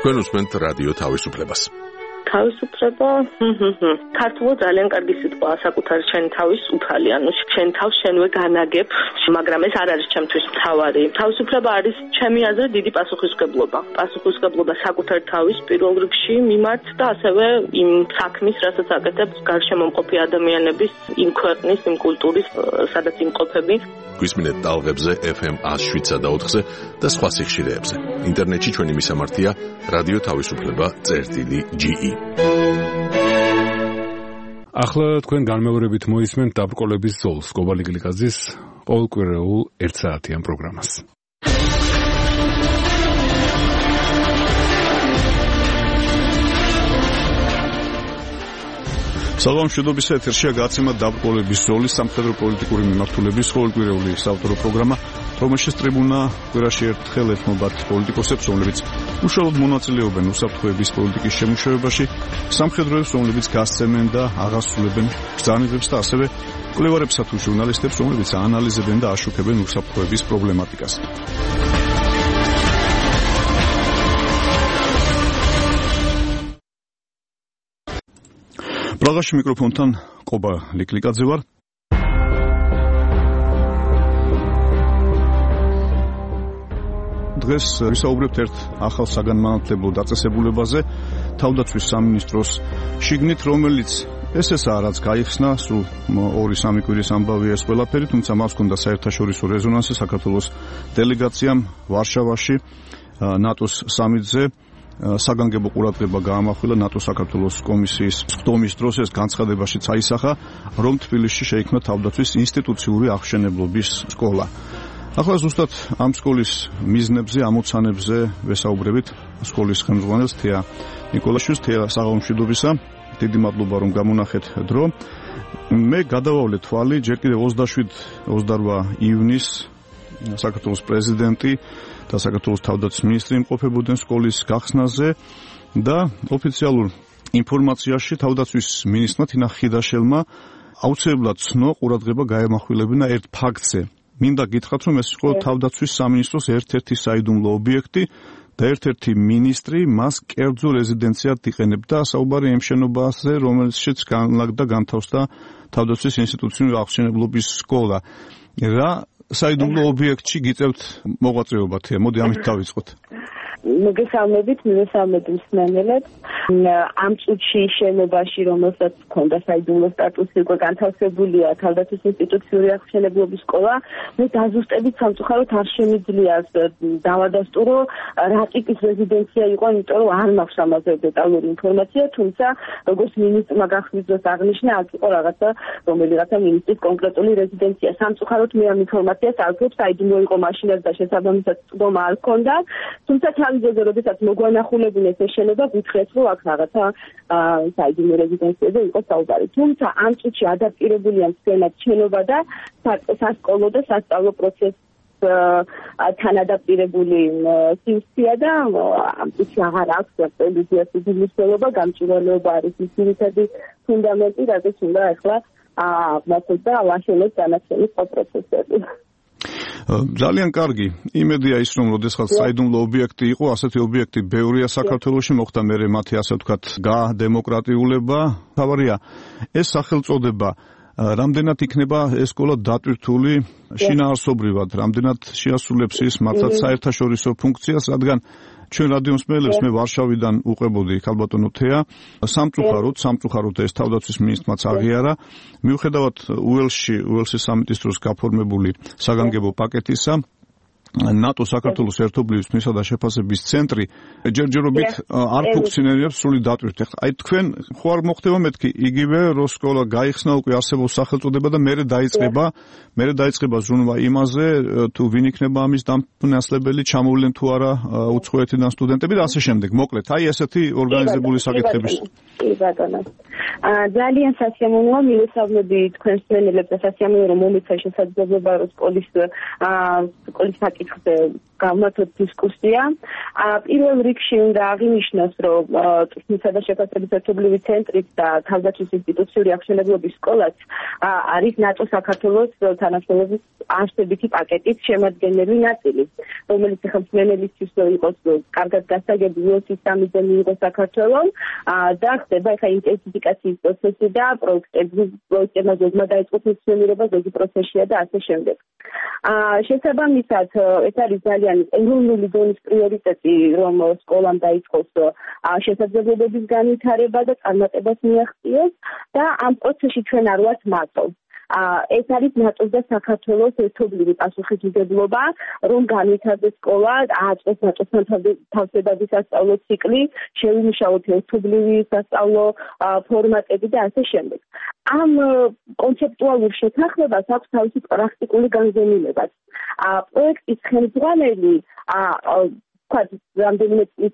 თქვენ უსმენთ რადიო თავისუფლებას. თავისუფლება ქართულად ძალიან კარგი სიტყვაა საკუთარი შენი თავის უფალი, ანუ შენ თავს შენვე განაგებ, მაგრამ ეს არ არის ჩემთვის მთავარი. თავისუფლება არის ჩემი აზრით დიდი პასუხისმგებლობა. პასუხისმგებლობა საკუთარი თავის პირველ რიგში მიმართ და ასევე იმ საქმის, რასაც აკეთებს გარშემომყოფი ადამიანების, იმ ქვეყნის, იმ კულტურის, სადაც იმყოფები. გვისმინეთ ტალღებზე FM 107.4-ზე და სხვა სიხშირეებზე. ინტერნეტში ჩვენი მისამართია რადიო თავისუფლება.ge. ახლა თქვენ განმეორებით მოისმენთ დაბრკოლების ზოლს კობალი გლიკაძის ყოველკვირეულ 1 საათიან პროგრამას. საღამოშიდობის ეთერშია გაცემა დაბრკოლების ზოლის სამხედრო პოლიტიკური მიმართულების ყოველკვირეული საავტორო პროგრამა, რომელშიც ტრიბუნა კვირაში ერთხელ ეთმობათ პოლიტიკოსებს, რომლებიც უშუალოდ მონაწილეობენ უსაფრთხოების პოლიტიკის შემუშავებაში, სამხედროებს, რომლებიც გასცემენ და აღასრულებენ ბრძანებებს და ასევე მკვლევარებსა თუ ჟურნალისტებს, რომლებიც აანალიზებენ და აშუქებენ უსაფრთხოების პრობლემატიკას. პრაღაში მიკროფონთან ყობა ლიკლიკაძე ვარ. დღეს ვისაუბრებთ ერთ ახალ საგანმანათლებლო დაწესებულებაზე, თავდაცვის სამინისტროს შიგნით, რომელიც ესაა რაც გაიხსნა, სულ 2-3 კვირის ამბავია ეს ყველაფერი, თუმცა მას ჰქონდა საერთაშორისო რეზონანსი საქართველოს დელეგაციამ ვარშავაში ნატოს სამიტზე. საგანგებო ყურადღება გაამახვილა ნატო საქართველოს კომისიის ხდომის დროს ეს განცხადებაში წაისახა, რომ თბილისში შეიქმნა თავდაცვის ინსტიტუციური აღშენებლობის სკოლა. ახლა ზუსტად ამ სკოლის მიზნებზე, ამოცანებზე ვესაუბრებით სკოლის ხელმძღვანელს თეა ნიკოლაშვილს. თეა, საღამომშვიდობისა, დიდი მადლობა რომ გამონახეთ დრო. მე გადავავლე თვალი, ჯერ კიდევ 27-28 ივნის საქართველოს პრეზიდენტი და საქართველოს თავდაცვის მინისტრი იმყოფებოდნენ სკოლის გახსნაზე და ოფიციალურ ინფორმაციაში თავდაცვის მინისტრმა თინა ხიდაშელმა აუცილებლად ცნო ყურადღება გაემახვილებინა ერთ ფაქტზე. მინდა გითხრათ, რომ ეს იყო თავდაცვის სამინისტროს ერთ-ერთი საიდუმლო ობიექტი და ერთ-ერთი მინისტრი მას კერძო რეზიდენციად იყენებდა. საუბარი იმ შენობაზე, რომელშიც განლაგდა განთავსდა თავდაცვის ინსტიტუციური აღშენებლობის სკოლა. რა საიდუმლო ობიექტში გიწევთ მოღვაწეობა? მოდი ამით დავიწყოთ. მოგესალმებით, მსმენელებს. ამ წუთში შენობაში, რომელსაც ჰქონდა საიდუმლო სტატუსი, უკვე განთავსებულია თავდაცვის ინსტიტუციური აღშენებლობის სკოლა. მე დაზუსტებით სამწუხაროდ არ შემიძლია დავადასტურო რა ტიპის რეზიდენცია იყო, იმიტომ რომ არ მაქვს ამაზე დეტალური ინფორმაცია, თუმცა როგორც მინისტრმა გახსნის დროს აღნიშნა, აქ იყო რომელიღაცა მინისტრის კონკრეტული რეზიდენცია. სამწუხაროდ მე ამ ინფორმაციას არ ვქნებ, საიდუმლო იყო მაშინაც და შესაბამისად წვდომა არ ჰქონდა, თუმცა თავისუფლად, როდესაც მოგვანახულებინეს ეს შენობა, გითხრეთ, რომ აქ რაღაცა საიდუმლო რეზიდენციაზე იყო საუბარი. თუმცა ამ წუთში ადაპტირებულია მთლიანად შენობა და სასკოლო და სასწავლო პროცესს თან ადაპტირებული სივრცეა და ამ წუთში აღარ აქვს პრეზიდენტის მნიშვნელობა, გამჭვირვალეობა არის ის ძირითადი ფუნდამენტი, რაზეც უნდა ახლა აღმართოს და ვაშენოთ განაცხენის პროცესები. ძალიან კარგი. იმედია ის, რომ როდესაც საიდუმლო ობიექტი იყო, ასეთი ობიექტი ბევრია საქართველოში, მოხდა მერე მათი ასე ვთქვათ გადემოკრატიულება. თავარია ეს სახელწოდება რამდენად იქნება ეს სკოლა დატვირთული შინაარსობრივად, რამდენად შეასრულებს ის მართლაც საერთაშორისო ფუნქციას, რადგან ჩვენ რადიო მსმენელებს მე ვარშავიდან უყებოდი ქალბატონო თეა, სამწუხაროდ ეს თავდაცვის მინისტრმაც აღიარა, მიუხედავად უელსის სამიტის დროს გაფორმებული საგანგებო პაკეტისა, ნატო საქართველოს ერთობლივი თვისა და შეფასების ცენტრი ჯერჯერობით არ ფუნქციონირებს სრული დატვირთვით. აი თქვენ ხო არ მოხდება მეთქი იგივე რომ სკოლა გაიხსნა, უკვე არსებობს სახელწოდება და მერე დაიწყება ზრუნვა იმაზე თუ ვინ იქნება ამის დამფუძნებელი, ჩამოვლენ თუ არა უცხოეთიდან სტუდენტები და ასე შემდეგ. მოკლედ, აი ესეთი ორგანიზებული საკითხების. კი ბატონო. ძალიან სასიამოვნოა მივესალმები თქვენს მსმენელებს და სასიამოვნოა რომ მომეცა შესაძლებლობა რომ სკოლის საკითხზე გავმართოთ დისკუსია. პირველ რიგში უნდა აღინიშნოს, რომ ტექნიკისა და შეფასების ერთობლივი ცენტრიც და თავდაცვის ინსტიტუციური აღშენებლობის სკოლაც არის ნატო საქართველოს თანამშრომლობის არსებითი პაკეტის შემადგენელი ნაწილი, რომელიც ხელმძღვანელისთვის იყოს კარგად გასაგები UOS-ის სამიზნე მიიღო საქართველოს და ხდება ახლა ინტენსიფიკაციის პროცესი და პროექტებმა ზოგმა დაიწყო ფუნქციონირება, ზოგი პროცესია და ასე შემდეგ. შესაბამისად, ეს არის ძალიან ეროვნული დონის პრიორიტეტი, რომ სკოლამ დაიწყოს შესაძლებლობების განვითარება და წარმატებას მიაღწიოს და ამ პროცესში ჩვენ არ ვართ მარტო. ეს არის ნატოს და საქართველოს ერთობლივი პასუხისმგებლობა, რომ განვითარდეს სკოლა, აწყოს ნატოსთან თავსებადი სასწავლო ციკლი, შევიმუშაოთ ერთობლივი სასწავლო ფორმატები და ასე შემდეგ. ამ კონცეპტუალურ შეთანხმებას აქვს თავისი პრაქტიკული განზომილებაც. პროექტის ხელმძღვანელი რამდენიმე წლის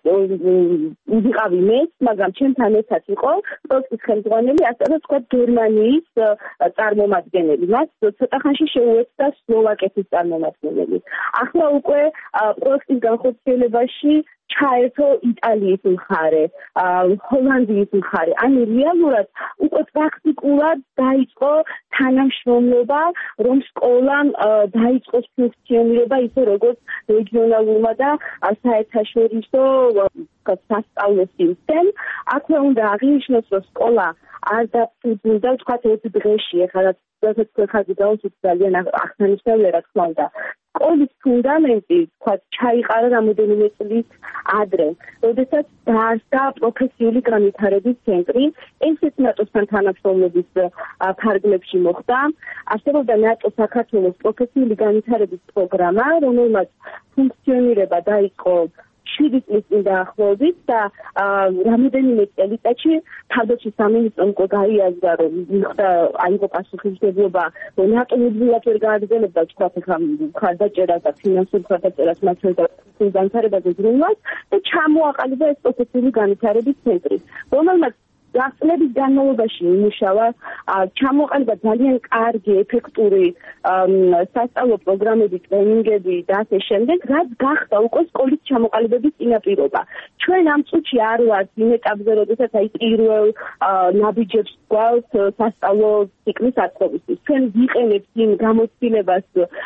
ვიყავი მეც, მაგრამ ჩემთან ერთად იყო პროექტის ხელმძღვანელი, ასევე გერმანიის წარმომადგენელი. მას ცოტა ხანში შეუერთდა სლოვაკეთის წარმომადგენელი. ახლა უკვე პროექტის განხორციელებაში ჩაერთო იტალიის მხარე, ჰოლანდიის მხარე. ანუ რეალურად უკვე პრაქტიკულად დაიწყო თანამშრომლობა, რომ სკოლამ დაიწყოს ფუნქციონირება ისე როგორც რეგიონალურმა და საერთაშორისო სასწავლო სისტემ. აქვე უნდა აღინიშნოს, რომ სკოლა არ დაფუძნდა თქვათ ერთ დღეში, ახლა ხაზი გაუსვით ძალიან აღსანიშნავია, რა თქმა უნდა. სკოლის ფუნდამენტი, თქვათ, ჩაიყარა რამოდენიმე წლის ადრე, როდესაც დაარსდა პროფესიული განვითარების ცენტრი, ესეც ნატოსთან თანამშრომლობის ფარგლებში მოხდა. არსებობდა ნატო საქართველოს პროფესიული განვითარების პროგრამა, რომელმაც ფუნქციონირება დაიწყო 7 წლის წინ დაახლოებით და რამოდენიმე წელიწადში თავდაცვის სამინისტრომ გაიაზრა, რომ აიღო პასუხისმგებლობა, რომ ნატო მუდმივად ვერ გააგრძელებდა თქვათ მხარდაჭერას და ფინანსურ მხარდაჭერას მასშტაბურ განვითარებაზე ზრუნვას და ჩამოაყალიბა ეს პროფესიული განვითარების ცენტრი, რომელმაც წლების განმავლობაში იმუშავა, ჩამოყალიბა ძალიან კარგი, ეფექტური სასწავლო პროგრამები, ტრენინგები და ასე შემდეგ, რაც გახდა უკვე სკოლის ჩამოყალიბების წინაპირობა. ჩვენ ამ წუთში არ ვართ იმ ეტაპზე, როდესაც პირველ ნაბიჯებს გვაქვს სასწავლო ციკლის აწყობისთვის. ჩვენ ვიყენებთ იმ გამოცდილებას,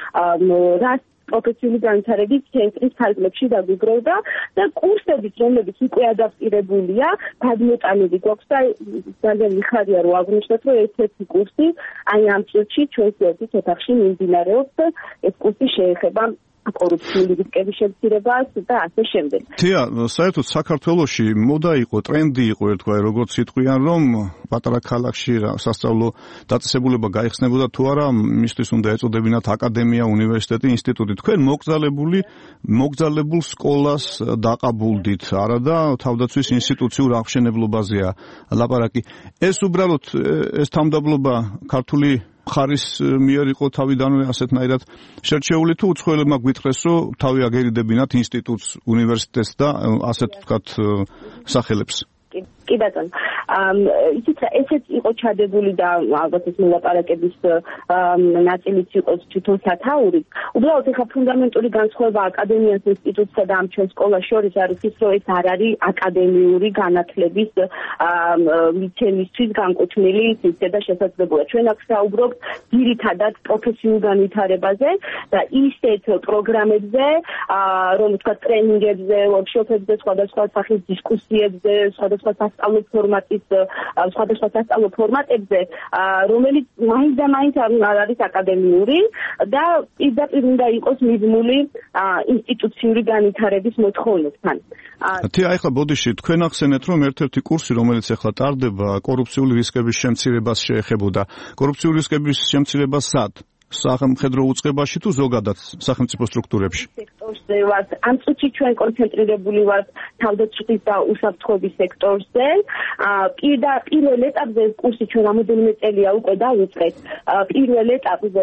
რაც პროფესიული განვითარების ცენტრის ფარგლებში დაგვიგროვდა და კურსებიც, რომლებიც უკვე ადაპტირებულია, გადმოტანილი გვაქვს და ძალიან მიხარია, რომ აღვნიშნოთ, რომ ერთ-ერთი კურსი აი ამ წუთში ჩვენს ერთის ოთახში მიმდინარეობს და ეს კურსი შეეხება კორუფციული რისკების შემცირებას და ასე შემდეგ. თია, საერთოდ საქართველოში მოდა იყო, ტრენდი იყო ერთგვარი, როგორც იტყვიან, რომ პატარა ქალაქში სასწავლო დაწესებულება გაიხსნებოდა თუ არა, მისთვის უნდა ეწოდებინათ აკადემია, უნივერსიტეტი, ინსტიტუტი. თქვენ მოგზალებულ სკოლას დაყაბულდით, არა და თავდაცვის ინსტიტუციურ აღშენებლობაზეა ლაპარაკი. ეს უბრალოდ ეს თავმდაბლობა ქართული ხარის მიერ იყო თავიდანვე ასეთნაირად შერჩეული თუ უცხოელებმა გვითხრეს, რომ თავი აგერიდებინათ ინსტიტუტს, უნივერსიტეტს და ასეთ ვთქვათ სახელებს. კი ბატონო. იცით რა, ესეც იყო ჩადებული და ალბათ ეს მოლაპარაკების ნაწილიც იყოს თვითონ სათაური. უბრალოდ ეხლა ფუნდამენტური განსხვავება აკადემიას, ინსტიტუტსა და ამ ჩვენ სკოლას შორის არის ის, რომ ეს არ არის აკადემიური განათლების მიცემისთვის განკუთვნილი სისტემა და შესაძლებლობა. ჩვენ აქ საუბრობთ ძირითადად პროფესიულ განვითარებაზე და ისეთ პროგრამებზე, რომ თქვა ტრენინგებზე, ვორქშოპებზე, სხვადასხვა სახის დისკუსიებზე, სხვადასხვა სასწავლო ფორმატებზე, რომელიც მაინც და მაინც არ არის აკადემიური და პირდაპირ უნდა იყოს მიბმული ინსტიტუციური განვითარების მოთხოვნებთან. თია, ახლა ბოდიში თქვენ ახსენეთ, რომ ერთ-ერთი კურსი, რომელიც ახლა ტარდება, კორუფციული რისკების შემცირებას შეეხებოდა. კორუფციული რისკების შემცირება სად? სახელმწიფო უწყებაში თუ ზოგადად სახელმწიფო სტრუქტურებში? სექტორზე ვართ. ამ წუთში ჩვენ კონცენტრირებული ვართ თავდაცვის და უსაფრთხოების სექტორზე. პირველ ეტაპზე კურსი ჩვენ რამოდენიმე წელია უკვე დავიწყეთ. პირველ ეტაპზე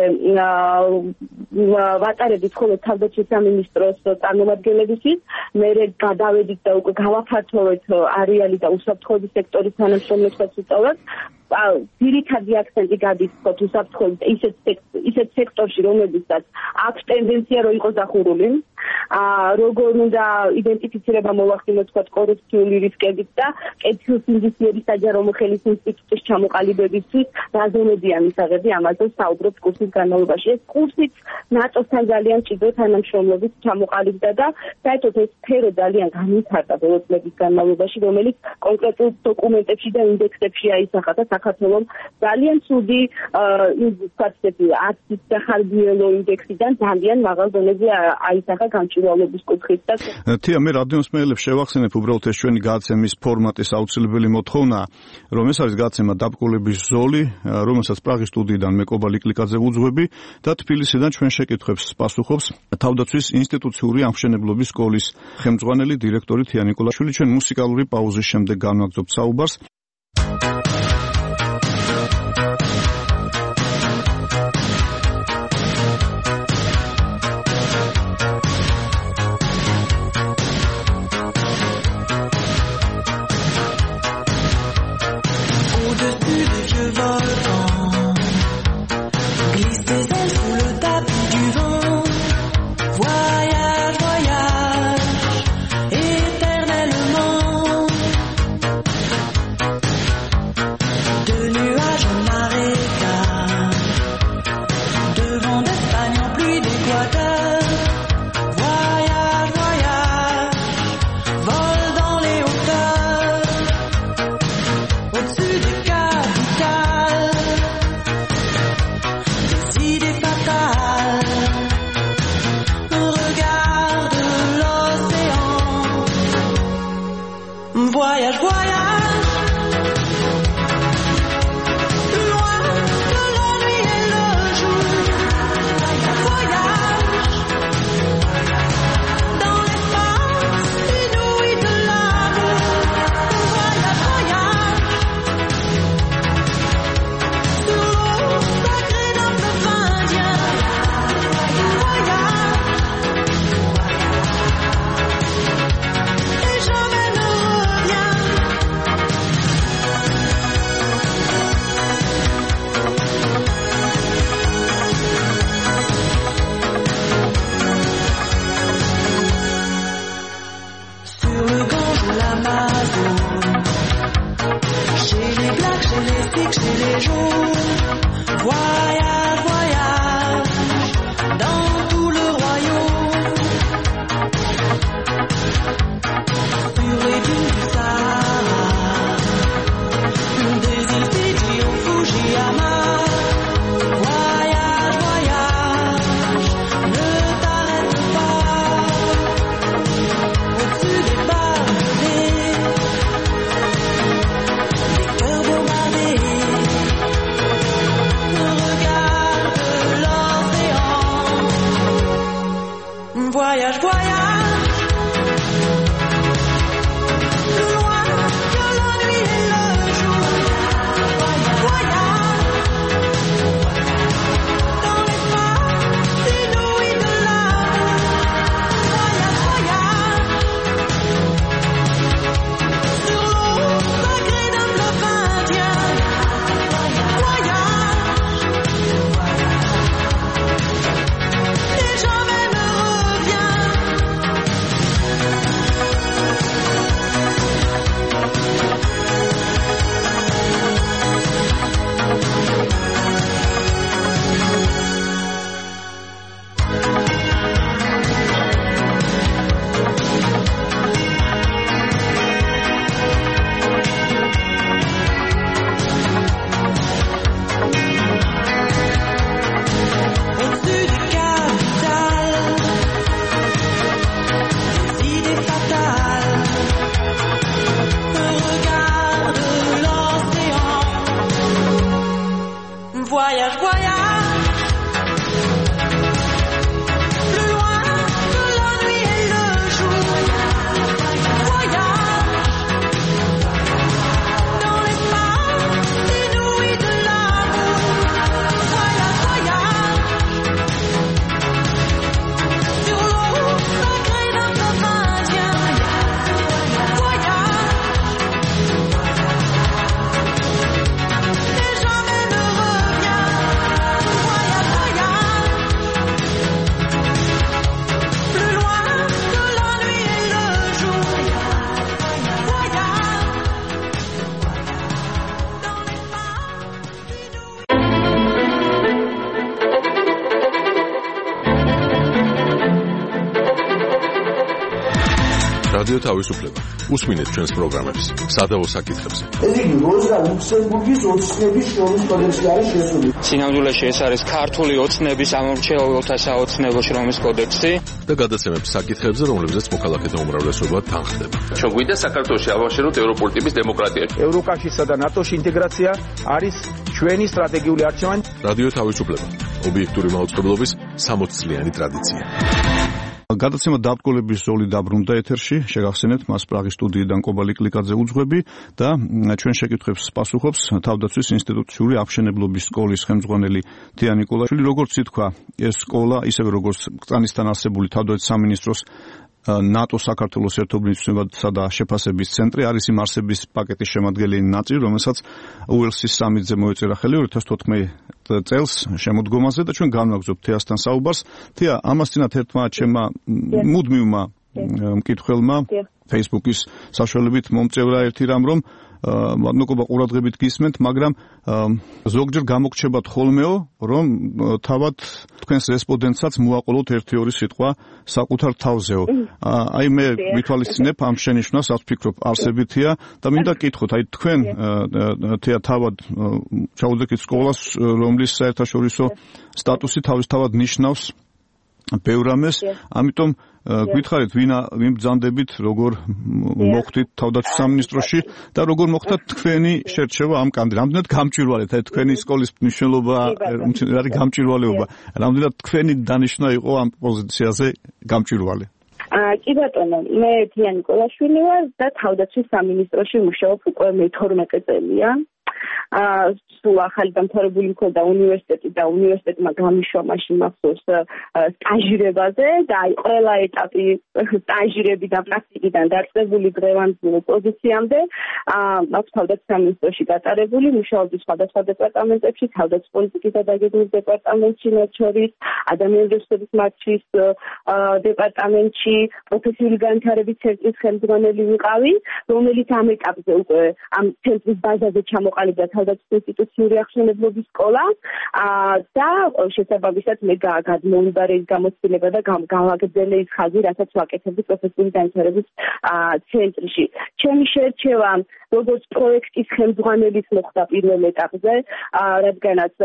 ვატარებით ხოლმე თავდაცვის სამინისტროს წარმომადგენლებისთვის, მერე გადავედით და უკვე გავაფართოვეთ არეალი და უსაფრთხოების სექტორის თანამშრომლებსაც ვიწოვებთ. ძირითადი აქცენტი გადის უსაფრთხოების ისეთ სექტორში, რომელსაც აქვს ტენდენცია, რომ იყოს დახურული. როგორ უნდა იდენტიფიცირება მოვახდინოთ თქვა კორუფციული რისკებით და კეთილ სინდისიერის საჯარო მოხელის ინსტიტუტის ჩამოყალიბებისთვის რა ზონებია მისაღები ამაზე საუბრობთ კურსის განმავლობაში. ეს კურსიც ნატოსთან ძალიან ჭიდროდ თანამშრომლობით ჩამოყალიბდა და საერთოდ ეს სფერო ძალიან განვითარდა ბოლო წლების განმავლობაში, რომელიც კონკრეტულ დოკუმენტებში და ინდექსებში აისახა და საქართველოს ძალიან ცუდი აცის სახარბიელო ინდექსიდან ძალიან მაღალ დონეზე აისახა გამჭვირვალობის კუთხით და თია მე რადიოსმენელებს შევახსენებ უბრალოდ ეს ჩვენი გადაცემის ფორმატის აუცილებელი მოთხოვნა, რომ ეს არის გადაცემა დაბრკოლების ზოლი, რომელსაც პრაღის სტუდიიდან მე კობა ლიკლიკაძე ვუძღვები და თბილისიდან ჩვენ შეკითხვებს პასუხობს თავდაცვის ინსტიტუციური ამშენებლობის სკოლის ხელმძღვანელი დირექტორი თია ნიკოლაშვილი. ჩვენ მუსიკალური პაუზის შემდეგ განვაგრძობთ საუბარს. რადიო თავისუფლება. უსმინეთ ჩვენს პროგრამებს სადავო საკითხებზე. ეს იგი როზა ლუქსემბურგის ოცნების შრომის კოდექსი არის შესული. სინამდვილეში ეს არის ქართული ოცნების ამორჩეულთა საოცნებო შრომის კოდექსი და გადაცემებს საკითხებზე, რომლებზეც მოქალაქეთა უმრავლესობა თანხდება. ჩვენ გვინდა საქართველოში ავაშეროთ ევროპული ტიპის დემოკრატია. ევროკავშირსა და ნატოში ინტეგრაცია არის ჩვენი სტრატეგიული არჩევანი. რადიო თავისუფლება. ობიექტური მაუწყებლობის 60 წლიანი ტრადიცია. გადაცემა დაბრკოლების ზოლი დაბრუნდა ეთერში. შეგახსენეთ, მას პრაღის სტუდიიდან კობალი კლიკაძე უძღვები და ჩვენ შეკითხვებს პასუხობს თავდაცვის ინსტიტუციური აღმშენებლობის სკოლის ხელმძღვანელი თია ნიკოლაშვილი. როგორც ითქვა, ეს სკოლა, ისევე როგორც კრწანისთან არსებული თავდაცვის სამინისტროს ნატო საქართველოს ერთობლივსა და შეფასების ცენტრი არის იმ არსების პაკეტის შემადგენელი ნაწილი, რომელსაც უელსის სამიტზე მოეწერა ხელი 2014 წელს შემოდგომაზე და ჩვენ განვაგრძობთ თეასთან საუბარს. თეა, ამასთანავ ერთმა ჩემმა მუდმივმა მკითხველმა Facebook-ის საშუალებით მომწევრა ერთი რამ, რომ მადლობა ყურადღებით გისმენთ, მაგრამ ზოგჯერ გამოგრჩებათ ხოლმეო, რომ თავად თქვენს რესპონდენტსაც მოაყოლოთ 1-2 სიტყვა საკუთარ თავზეო. აი მე ვითვალისწინებ ამ შენიშვნას, რაც ვფიქრობ არსებითია და მინდა გკითხოთ, აი თქვენ თეა თავად ჩაუდექით სკოლას, რომლის საერთაშორისო სტატუსი თავისთავად ნიშნავს ბევრ რამეს, ამიტომ გითხარით, ვინ ბრძანდებით, როგორ მოხვდით თავდაცვის სამინისტროში და როგორ მოხდა თქვენი შერჩევა ამ კანდიდატად. რამდენად გამჭვირვალეთ, აი თქვენი სკოლის მნიშვნელობა არის გამჭვირვალეობა. რამდენად თქვენი დანიშვნა იყო ამ პოზიციაზე გამჭვირვალე? კი ბატონო, მე თია ნიკოლაშვილი ვარ და თავდაცვის სამინისტროში მუშაობ უკვე მე 12 წელია. სულ ახალი დამთავრებული მქონდა უნივერსიტეტი და უნივერსიტეტმა გამიშვა მაშინ მახსოვს სტაჟირებაზე და აი ყველა ეტაპი სტაჟირებიდან პრაქტიკიდან დაწყებული დღევანდელ პოზიციამდე მაქვს თავდაცვის სამინისტროში გატარებული, მუშაობდი სხვადასხვა დეპარტამენტებში, თავდაცვის პოლიტიკის და დაგეგმვის დეპარტამენტში, მათ შორის ადამიანური რესურსების მართვის დეპარტამენტში, პროფესიული განვითარების ცენტრის ხელმძღვანელი ვიყავი, რომელიც ამ ეტაპზე უკვე ამ ცენტრის ბაზაზე ჩამოყალიბდა თავდაცვის ინსტიტუციური აღმშენებლობის სკოლა და შესაბამისად მე გადმოვიბარე ის გამოცდილება და გავაგრძელე ის ხაზი, რასაც ვაკეთებდი პროფესიული განვითარების ცენტრში. ჩემი შერჩევა როგორც პროექტის ხელმძღვანელის მოხდა პირველ ეტაპზე, რადგანაც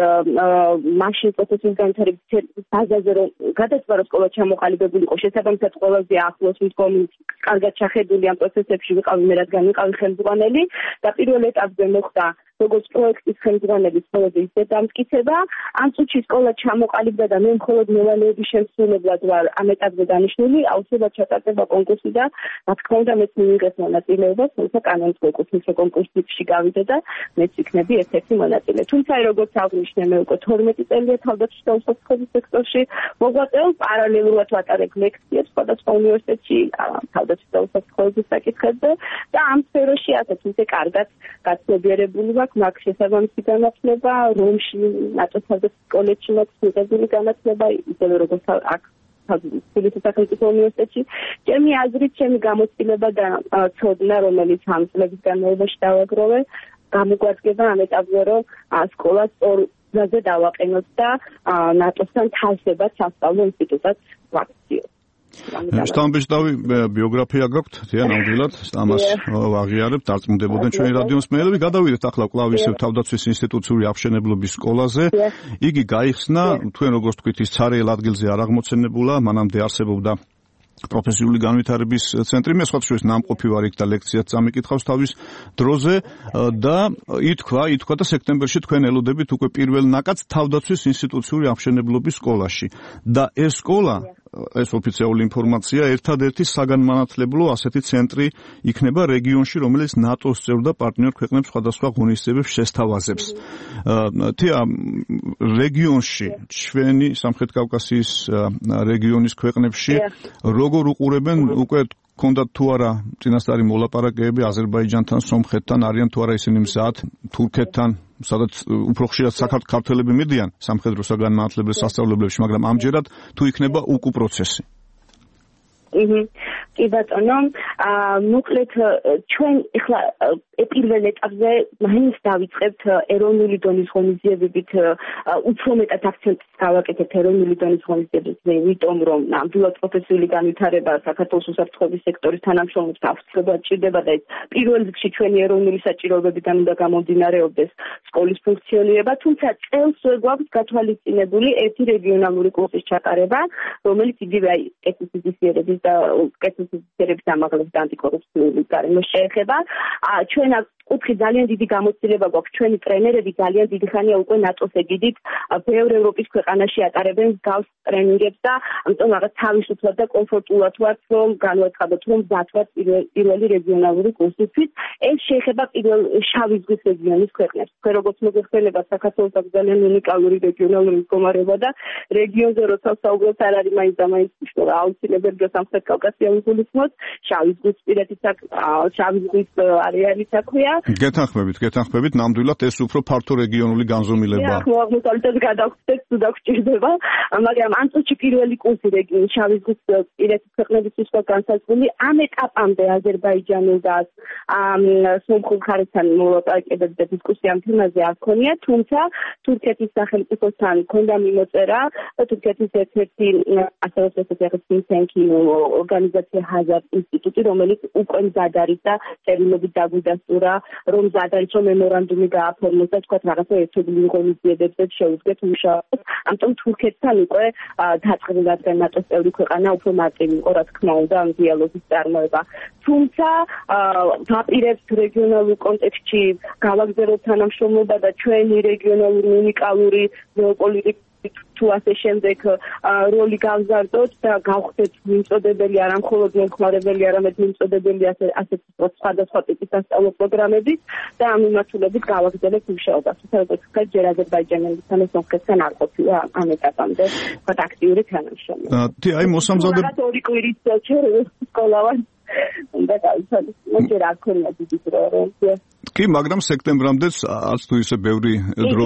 მაშინ პროფესიული განვითარების ცენტრის ბაზაზე რომ გადაწყვეტა რომ სკოლა ჩამოყალიბებული იყო, შესაბამისად ყველაზე ახლოს მდგომი კარგად ჩახედული ამ პროცესებში ვიყავი მე, რადგან ვიყავი ხელმძღვანელი და პირველ ეტაპზე მოხდა როგორც პროექტის ხელმძღვანელის პროექტის დამტკიცება, ამ წუთში სკოლა ჩამოყალიბდა და მე მხოლოდ მოვალეობის შემსრულებლად ვარ ამ ეტაპზე დანიშნული, აუცილებლად ჩატარდება კონკურსი და რა თქმა უნდა მეც მიიღეს მონაწილეობა, თუმცა კანონის კონკურსის კონკურსში გავიდე და მეც იქნები ერთ-ერთი მონაწილე. თუმცა როგორც აღნიშნე, მე უკვე 12 წელია თავდაცვის და უსაფრთხოების სექტორში მოღვაწეობ, პარალელურად ვატარებ ლექციებს სხვადასხვა უნივერსიტეტში თავდაცვის და უსაფრთხოების საკითხებზე და ამ სფეროში ასეთ ისე კარგად გაცნობიერებული ვარ. მაქვს შესაბამისი განათლება, რომში ნატოს თავდაცვის კოლეჯში მაქვს მიღებული განათლება, ისევე როგორც აქ თბილისის სახელმწიფო უნივერსიტეტში. ჩემი აზრით, ჩემი გამოცდილება და ცოდნა, რომელიც ამ წლების განმავლობაში დავაგროვე, გამოგვადგება ამ ეტაპზე, რომ სკოლა სწორ გზაზე დავაყენოთ და ნატოსთან თავსებად სასწავლო ინსტიტუტად ვაქციოთ. შტამბეშტავი ბიოგრაფია გაქვთ, თია ნამდვილად, ამას ვაღიარებთ, დარწმუნდებოდნენ ჩვენი რადიოს მსმენელები. გადავიდეთ ახლა კვლავ ისევ თავდაცვის ინსტიტუციური აღმშენებლობის სკოლაზე. იგი გაიხსნა, თქვენ როგორც თქვით, ის ცარიელ ადგილზე არ აღმოცენებულა, მანამდე არსებობდა პროფესიული განვითარების ცენტრი, მე სხვა შორის ნამყოფი ვარ იქ და ლექციაც წამიკითხავს თავის დროზე და ითქვა და სექტემბერში თქვენ ელოდებით უკვე პირველ ნაკადს თავდაცვის ინსტიტუციური აღმშენებლობის სკოლაში და ეს სკოლა, ეს ოფიციალური ინფორმაცია, ერთადერთი საგანმანათლებლო ასეთი ცენტრი იქნება რეგიონში, რომელიც ნატოს წევრ და პარტნიორ ქვეყნებს სხვადასხვა ღონისძიებებს შესთავაზებს. თია რეგიონში, ჩვენი სამხრეთ კავკასიის რეგიონის ქვეყნებში როგორ უყურებენ, უკვე გქონდათ თუ არა წინასწარი მოლაპარაკებები აზერბაიჯანთან, სომხეთთან, არიან თუ არა ისინი მზად, თურქეთთან, სადაც უფრო ხშირად საქართველები მიდიან სამხედრო საგანმანათლებლო სასწავლებლებში, მაგრამ ამჯერად თუ იქნება უკუ პროცესი. კი ბატონო, მოკლედ ჩვენ ახლა პირველ ეტაპზე მაინც დავიწყებთ ეროვნული დონის ღონისძიებებით უფრო მეტად აქცენტს გავაკეთებთ ეროვნული დონის ღონისძიებებზე, იმიტომ რომ ნამდვილად პროფესიული განვითარება საქართველოს უსაფრთხოების სექტორის თანამშრომლებს აუცილებლად ჭირდება და ეს პირველ რიგში ჩვენი ეროვნული საჭიროებებიდან უნდა გამომდინარეობდეს სკოლის ფუნქციონირება, თუმცა წელს გვაქვს გათვალისწინებული ერთი რეგიონალური კურსის ჩატარება, რომელიც იგივე კეთილსინდისიერების და კეთილსინდისიერების ამაღლების და ანტიკორუფციული გარემოს შეეხება. ჩვენ კუთხი ძალიან დიდი გამოცდილება გვაქვს, ჩვენი ტრენერები ძალიან დიდი ხანია უკვე ნატოს ეგიდით ბევრ ევროპის ქვეყანაში ატარებენ გავს ტრენინგებს და ამიტომ რაღაც თავისუფლად და კომფორტულად ვართ, რომ განვაცხადოთ, რომ მზად პირველი რეგიონალური კურსისთვის. ეს შეეხება პირველ შავი ზღვის რეგიონის ქვეყნებს. თქვენ როგორც მოგეხსენება, საქართველოს აქვს ძალიან უნიკალური რეგიონალური მდგომარეობა და რეგიონზე როცა საუბრობთ, არ არის მაინც და მაინც მნიშვნელოვანი აუცილებელია სამხრეთ კავკასიაში გულისხმოთ, შავი ზღვის პირეთის შავი ზღვის არეალის საქმეა. გეთანხმებით, ნამდვილად ეს უფრო ფართო რეგიონული განზომილებაა. აღმოსავლეთს გადავხდეთ, თუ დაგჭირდება, მაგრამ ამ წუთში პირველი კურსი შავი ზღვის პირეთის ქვეყნებისთვის განსაზღვრული. ამ ეტაპამდე აზერბაიჯანი და სომხურ ხარისთან მოლაპარაკებები და დისკუსია ამ თემაზე არ ქონია, თუმცა თურქეთის სახელმწიფოსთან ქონდა მიმოწერა და თურქეთის ერთ-ერთი ასევე think-tank ორგანიზაცია ჰაზარ ინსტიტუტი, რომელიც უკვე მზად არის და წერილობით დაგვიდასტურა, რომ მზად არის, რომ მემორანდუმი გააფორმოს და თქვა რაღაცა ერთობლივ ღონისძიებებზე შეუდგეთ მუშაობას. ამიტომ თურქეთთან უკვე დაწყებული, რადგან ნატოს წევრი ქვეყანა უფრო მარტივი იყო, რა თქმა უნდა, ამ დიალოგის წარმოება. თუმცა ვაპირებთ რეგიონალურ კონტექსტში გავაგზავნოთ თანამშრომლობა და ჩვენი რეგიონალური უნიკალური გეოპოლიტიკური თუ ასე შემდეგ როლი გავზარდოთ და გავხდეთ მიმწოდებელი არა მხოლოდ მომხმარებელი, არამედ მიმწოდებელი ასეთ სხვადასხვა ტიპის სასწავლო პროგრამებით და ამ მიმართულებით გავაგზავნეთ მუშაობას. როგორც ვთქვით, ჯერ აზერბაიჯანელთან და სომხეთთან არ ყოფილა ამ ეტაპამდე აქტიური თანამშრომლობა. აი მოსამზადებლად ორი კვირის სკოლა ვარ. და თავისუფლად ჯერ არ ქონია დიდი დრო რომ კი, მაგრამ სექტემბრამდეც არც თუ ისე ბევრი დრო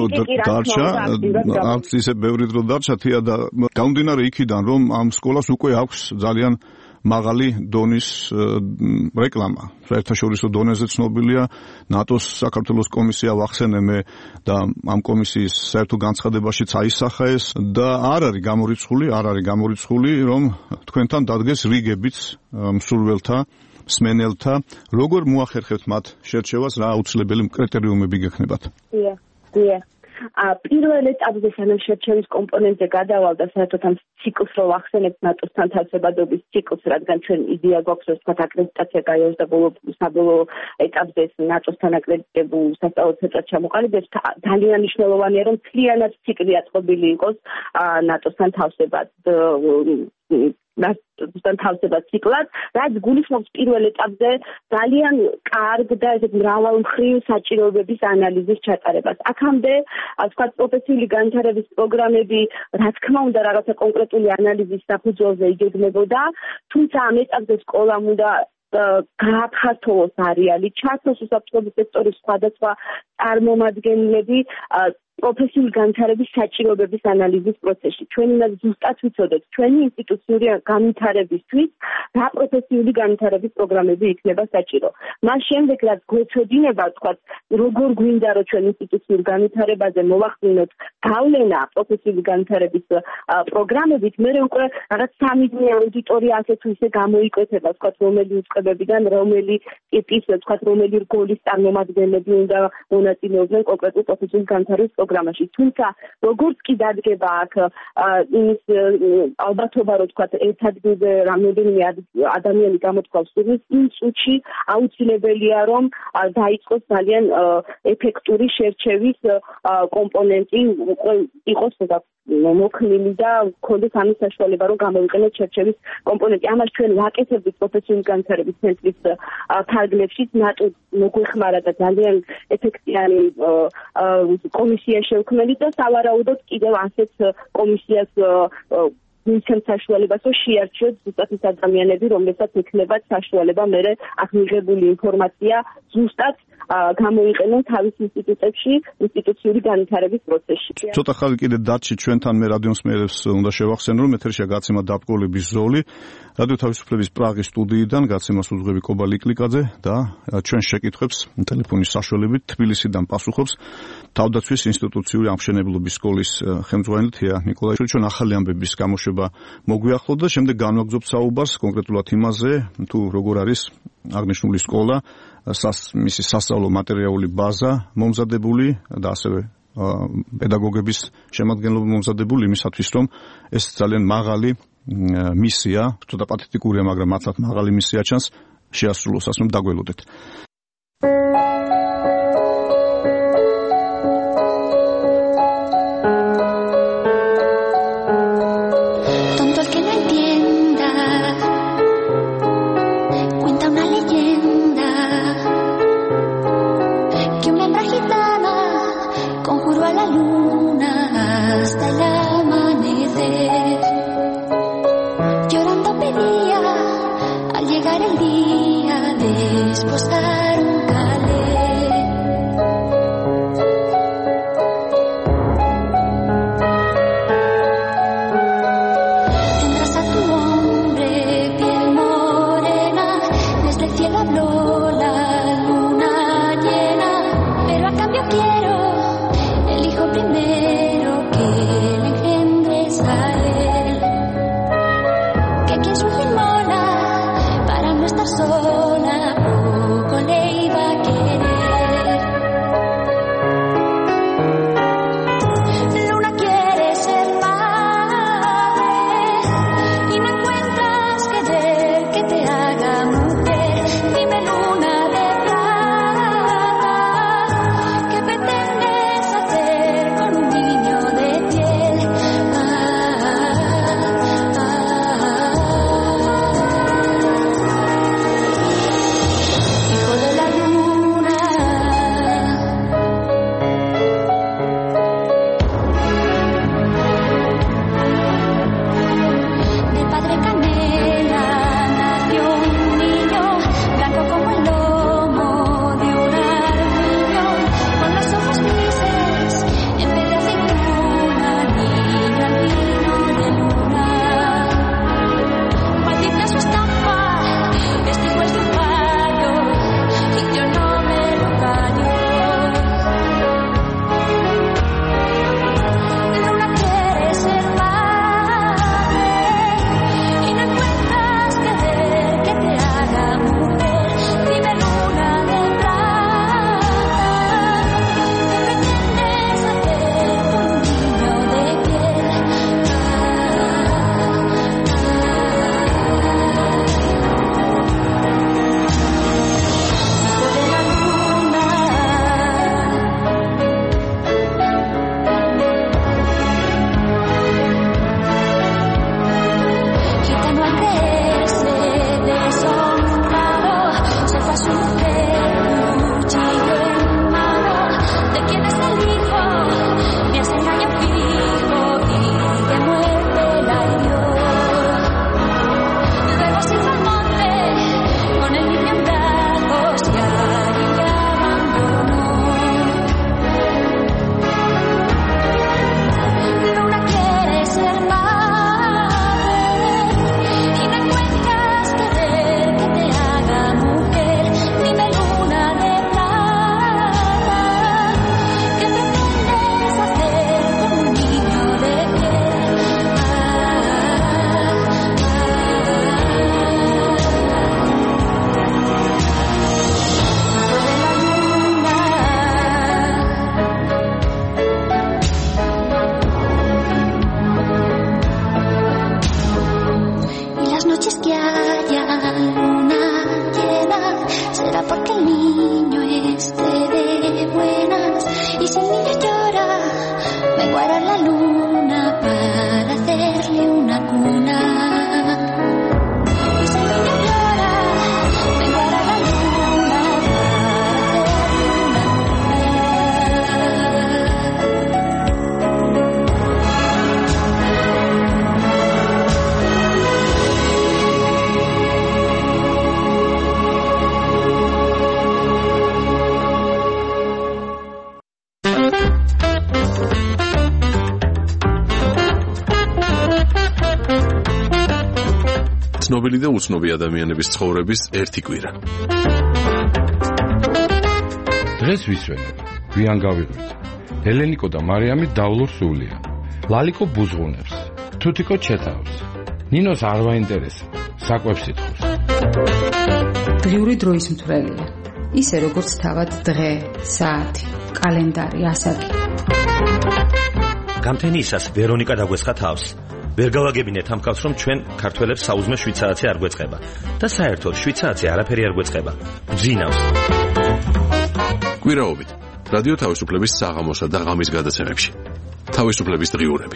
დარჩა, თია და გამომდინარე იქიდან, რომ ამ სკოლას უკვე აქვს ძალიან მაღალი დონის რეკლამა. საერთაშორისო დონეზე ცნობილია, ნატოს საქართველოს კომისია ვახსენე მე და ამ კომისიის საერთო განცხადებაშიც აისახა ეს და არ არის გამორიცხული, რომ თქვენთან დადგეს რიგებიც მსურველთა, მსმენელთა, როგორ მოახერხებთ მათ შერჩევას, რა აუცილებელი კრიტერიუმები გექნებათ? პირველ ეტაპზე სანამ შერჩევის კომპონენტზე გადავალ და საერთოდ ამ ციკლს რო ვახსენებთ ნატოსთან თავსებადობის ციკლს, რადგან ჩვენ იდეა გვაქვს, რომ თქვა აკრედიტაცია გაიოს და საბოლოო ეტაპზე ნატოსთან აკრედიტებულ სასწავლო ცენტრად ჩამოყალიბებს, ძალიან მნიშვნელოვანია, რომ მთლიანად ციკლი აწყობილი იყოს ნატოსთან თავსებად ციკლად, რაც გულისხმობს პირველ ეტაპზე ძალიან კარგ და ესეთ მრავალმხრივ საჭიროებების ანალიზის ჩატარებას. აქამდე, თქვა, პროფესიული განვითარების პროგრამები, რა თქმა უნდა, რაღაცა კონკრეტული ანალიზის საფუძველზე იგეგმებოდა, თუმცა ამ ეტაპზე სკოლამ უნდა გააფართოვოს არეალი, ჩართოს უსაფრთხოების სექტორის სხვადასხვა წარმომადგენლები პროფესიული განვითარების საჭიროებების ანალიზის პროცესში. ჩვენ უნდა ზუსტად ვიცოდეთ, ჩვენი ინსტიტუციური განვითარებისთვის რა პროფესიული განვითარების პროგრამები იქნება საჭირო. მას შემდეგ, რაც გვეცოდინება, თქვა, როგორ გვინდა, რომ ჩვენ ინსტიტუციური განვითარებაზე მოვახდინოთ გავლენა პროფესიული განვითარების პროგრამებით, მე უკვე რაღაც სამი აუდიტორია ასე თუ ისე გამოიკვეთება, თქვა, რომელი უწყებებიდან, რომელი ტიპის, თქვა, რომელი რგოლის წარმომადგენლები უნდა მონაწილეობდნენ კონკრეტულ პროფესიულ განვითარების პროგრამაში. თუმცა როგორც კი დადგება აქ იმის ალბათობა, რომ თქვა ერთ ადგილზე რამდენიმე ადამიანი გამოთქვავს სურვილს, იმ წუთში აუცილებელია, რომ დაიწყოს ძალიან ეფექტური შერჩევის კომპონენტი, იყოს მოქნილი და გქონდეს ამის საშუალება, რომ გამოვიყენოთ შერჩევის კომპონენტი. ამას ჩვენ ვაკეთებთ პროფესიული განვითარების ცენტრის ფარგლებში, ნატო მოგვეხმარა და ძალიან ეფექტიანი კომისია შევქმნით და სავარაუდოდ კიდევ ასეთ კომისიას მისცემთ საშუალებას, რომ შეარჩიოთ ზუსტად ის ადამიანები, რომლებსაც ექნებათ საშუალება მერე აქ მიღებული ინფორმაცია ზუსტად გამოიყენონ თავის ინსტიტუტებში ინსტიტუციური განვითარების პროცესში. ცოტა ხანი კიდე დარჩი ჩვენთან მე რადიო მსმენელებს უნდა შევახსენო რომ ეთერშია გაცემა დაბკოლების ზოლი რადიო თავისუფლების პრაღის სტუდიიდან გაცემას უძღვები კობა ლიკლიკაძე და ჩვენ შეკითხვებს ტელეფონის საშუალებით თბილისიდან პასუხობს თავდაცვის ინსტიტუციური ამშენებლობის სკოლის ხელმძღვანელი თეა ნიკოლაიშვილი. ჩვენ ახალი ამბების გამოშვება მოგვიახლოთ და შემდეგ განვაგრძობთ საუბარს კონკრეტულად იმაზე თუ როგორ არის აღნიშნული სკოლა მისი სასწავლო მატერიალური ბაზა მომზადებული და ასევე პედაგოგების შემადგენლობა მომზადებული იმისათვის რომ ეს ძალიან მაღალი მისია, ცოტა პათეტიკურია, მაგრამ მართლაც მაღალი მისია ჩანს შეასრულოს, ასე რომ დაგველოდეთ. უცნობელი და უცნობი ადამიანების ცხოვრების ერთი კვირა. დღეს ვისვენებ, გვიან გავიღვით. ელენიკო და მარიამი დავლობს სულია. ლალიკო ბუზღუნებს, თუთიკო ჩეთავს. ნინოს არ ვაინტერესებს, საკვებს ითხოვს. დღიური დროის მთვრელია. ისე როგორც თავად დღე, საათი, კალენდარი, ასაკი. გამთენიისას ვერონიკა დაგვესხა თავს. ვერ გავაგებინეთ ამ კაცს, რომ ჩვენ ქართველებს საუზმე შვიცარაცი არ გვეწყება და საერთოდ შვიცარაცი არაფერი არ გვეწყება. გძინავს. კვირაობით რადიო თავისუფლების საღამოსა და ღამის გადაცემებში. თავისუფლების დღიურები.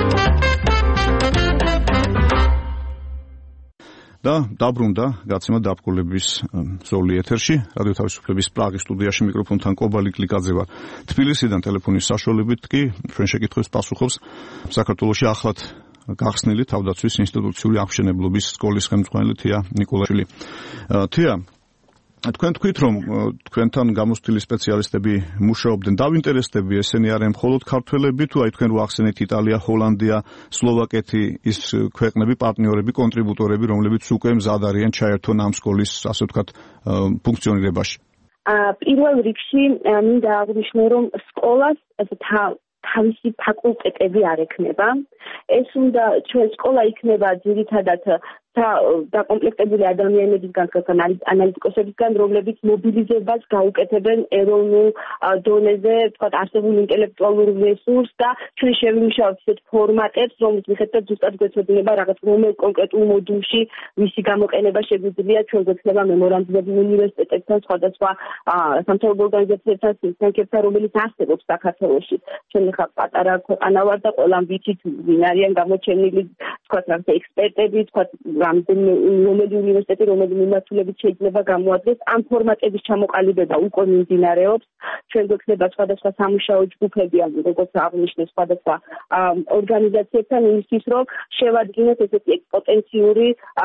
და დაბრუნდა გაცემა დაბრკოლების ზოლი ეთერში რადიო თავისუფლების პრაღის სტუდიაში მიკროფონთან კობალი კლიკაძე ვარ. თბილისიდან ტელეფონის საშუალებით კი ჩვენ შეკითხვებს პასუხობს საქართველოში ახლად გახსნილი თავდაცვის ინსტიტუციური აღმშენებლობის სკოლის ხელმძღვანელი თია ნიკოლაშვილი. თია, თქვენ თქვით, რომ თქვენთან გამოსთილი სპეციალისტები მუშაობდნენ, დავინტერესდები, ესენი არიან მხოლოდ ქართველები, თუ აი თქვენ რო ახსენეთ იტალია, ჰოლანდია, სლოვაკეთი, ის ქვეყნები, პარტნიორები, კონტრიბუტორები, რომლებიც უკვე მზად არიან ჩაერთონ ამ სკოლის, ასე ვთქვათ, ფუნქციონირებაში. პირველ რიგში მინდა აღვნიშნო, რომ სკოლას თავისი ფაკულტეტები არ ექნება. ეს უნდა ჩვენ სკოლა იქნება ძირითადად დაკომპლექტებული ადამიანებისგან, ანალიტიკოსებისგან, რომლებიც მობილიზებას გაუკეთებენ ეროვნულ დონეზე, თქვათ, არსებულ ინტელექტუალურ რესურსს და ჩვენ შევიმუშავებთ ისეთ ფორმატებს, რომლის მიხედვით ზუსტად გვეცოდინება რაღაც რომელ კონკრეტულ მოდულში მისი გამოყენება შეგვიძლია, ჩვენ გვექნება მემორანდუმები უნივერსიტეტებთან, სხვადასხვა სამთავრობო ორგანიზაციებთან, სინდიკატებთან, რომელიც არსებობს საქართველოში. ჩვენ ხა პატარა ქვეყანა ვარ და ყველამ ვიცით, ვინ არიან გამოჩენილი, თქვათ, რაღაც ექსპერტები, თქვათ, რომელი უნივერსიტეტი, რომელი მიმართულებით შეიძლება გამოადგეს ამ ფორმატების ჩამოყალიბება უკვე მიმდინარეობს. ჩვენ გვექნება სხვადასხვა სამუშაო ჯგუფები, როგორც აღნიშნე სხვადასხვა ორგანიზაციებთან იმისთვის, რომ შევადგინოთ ესეთი პოტენციური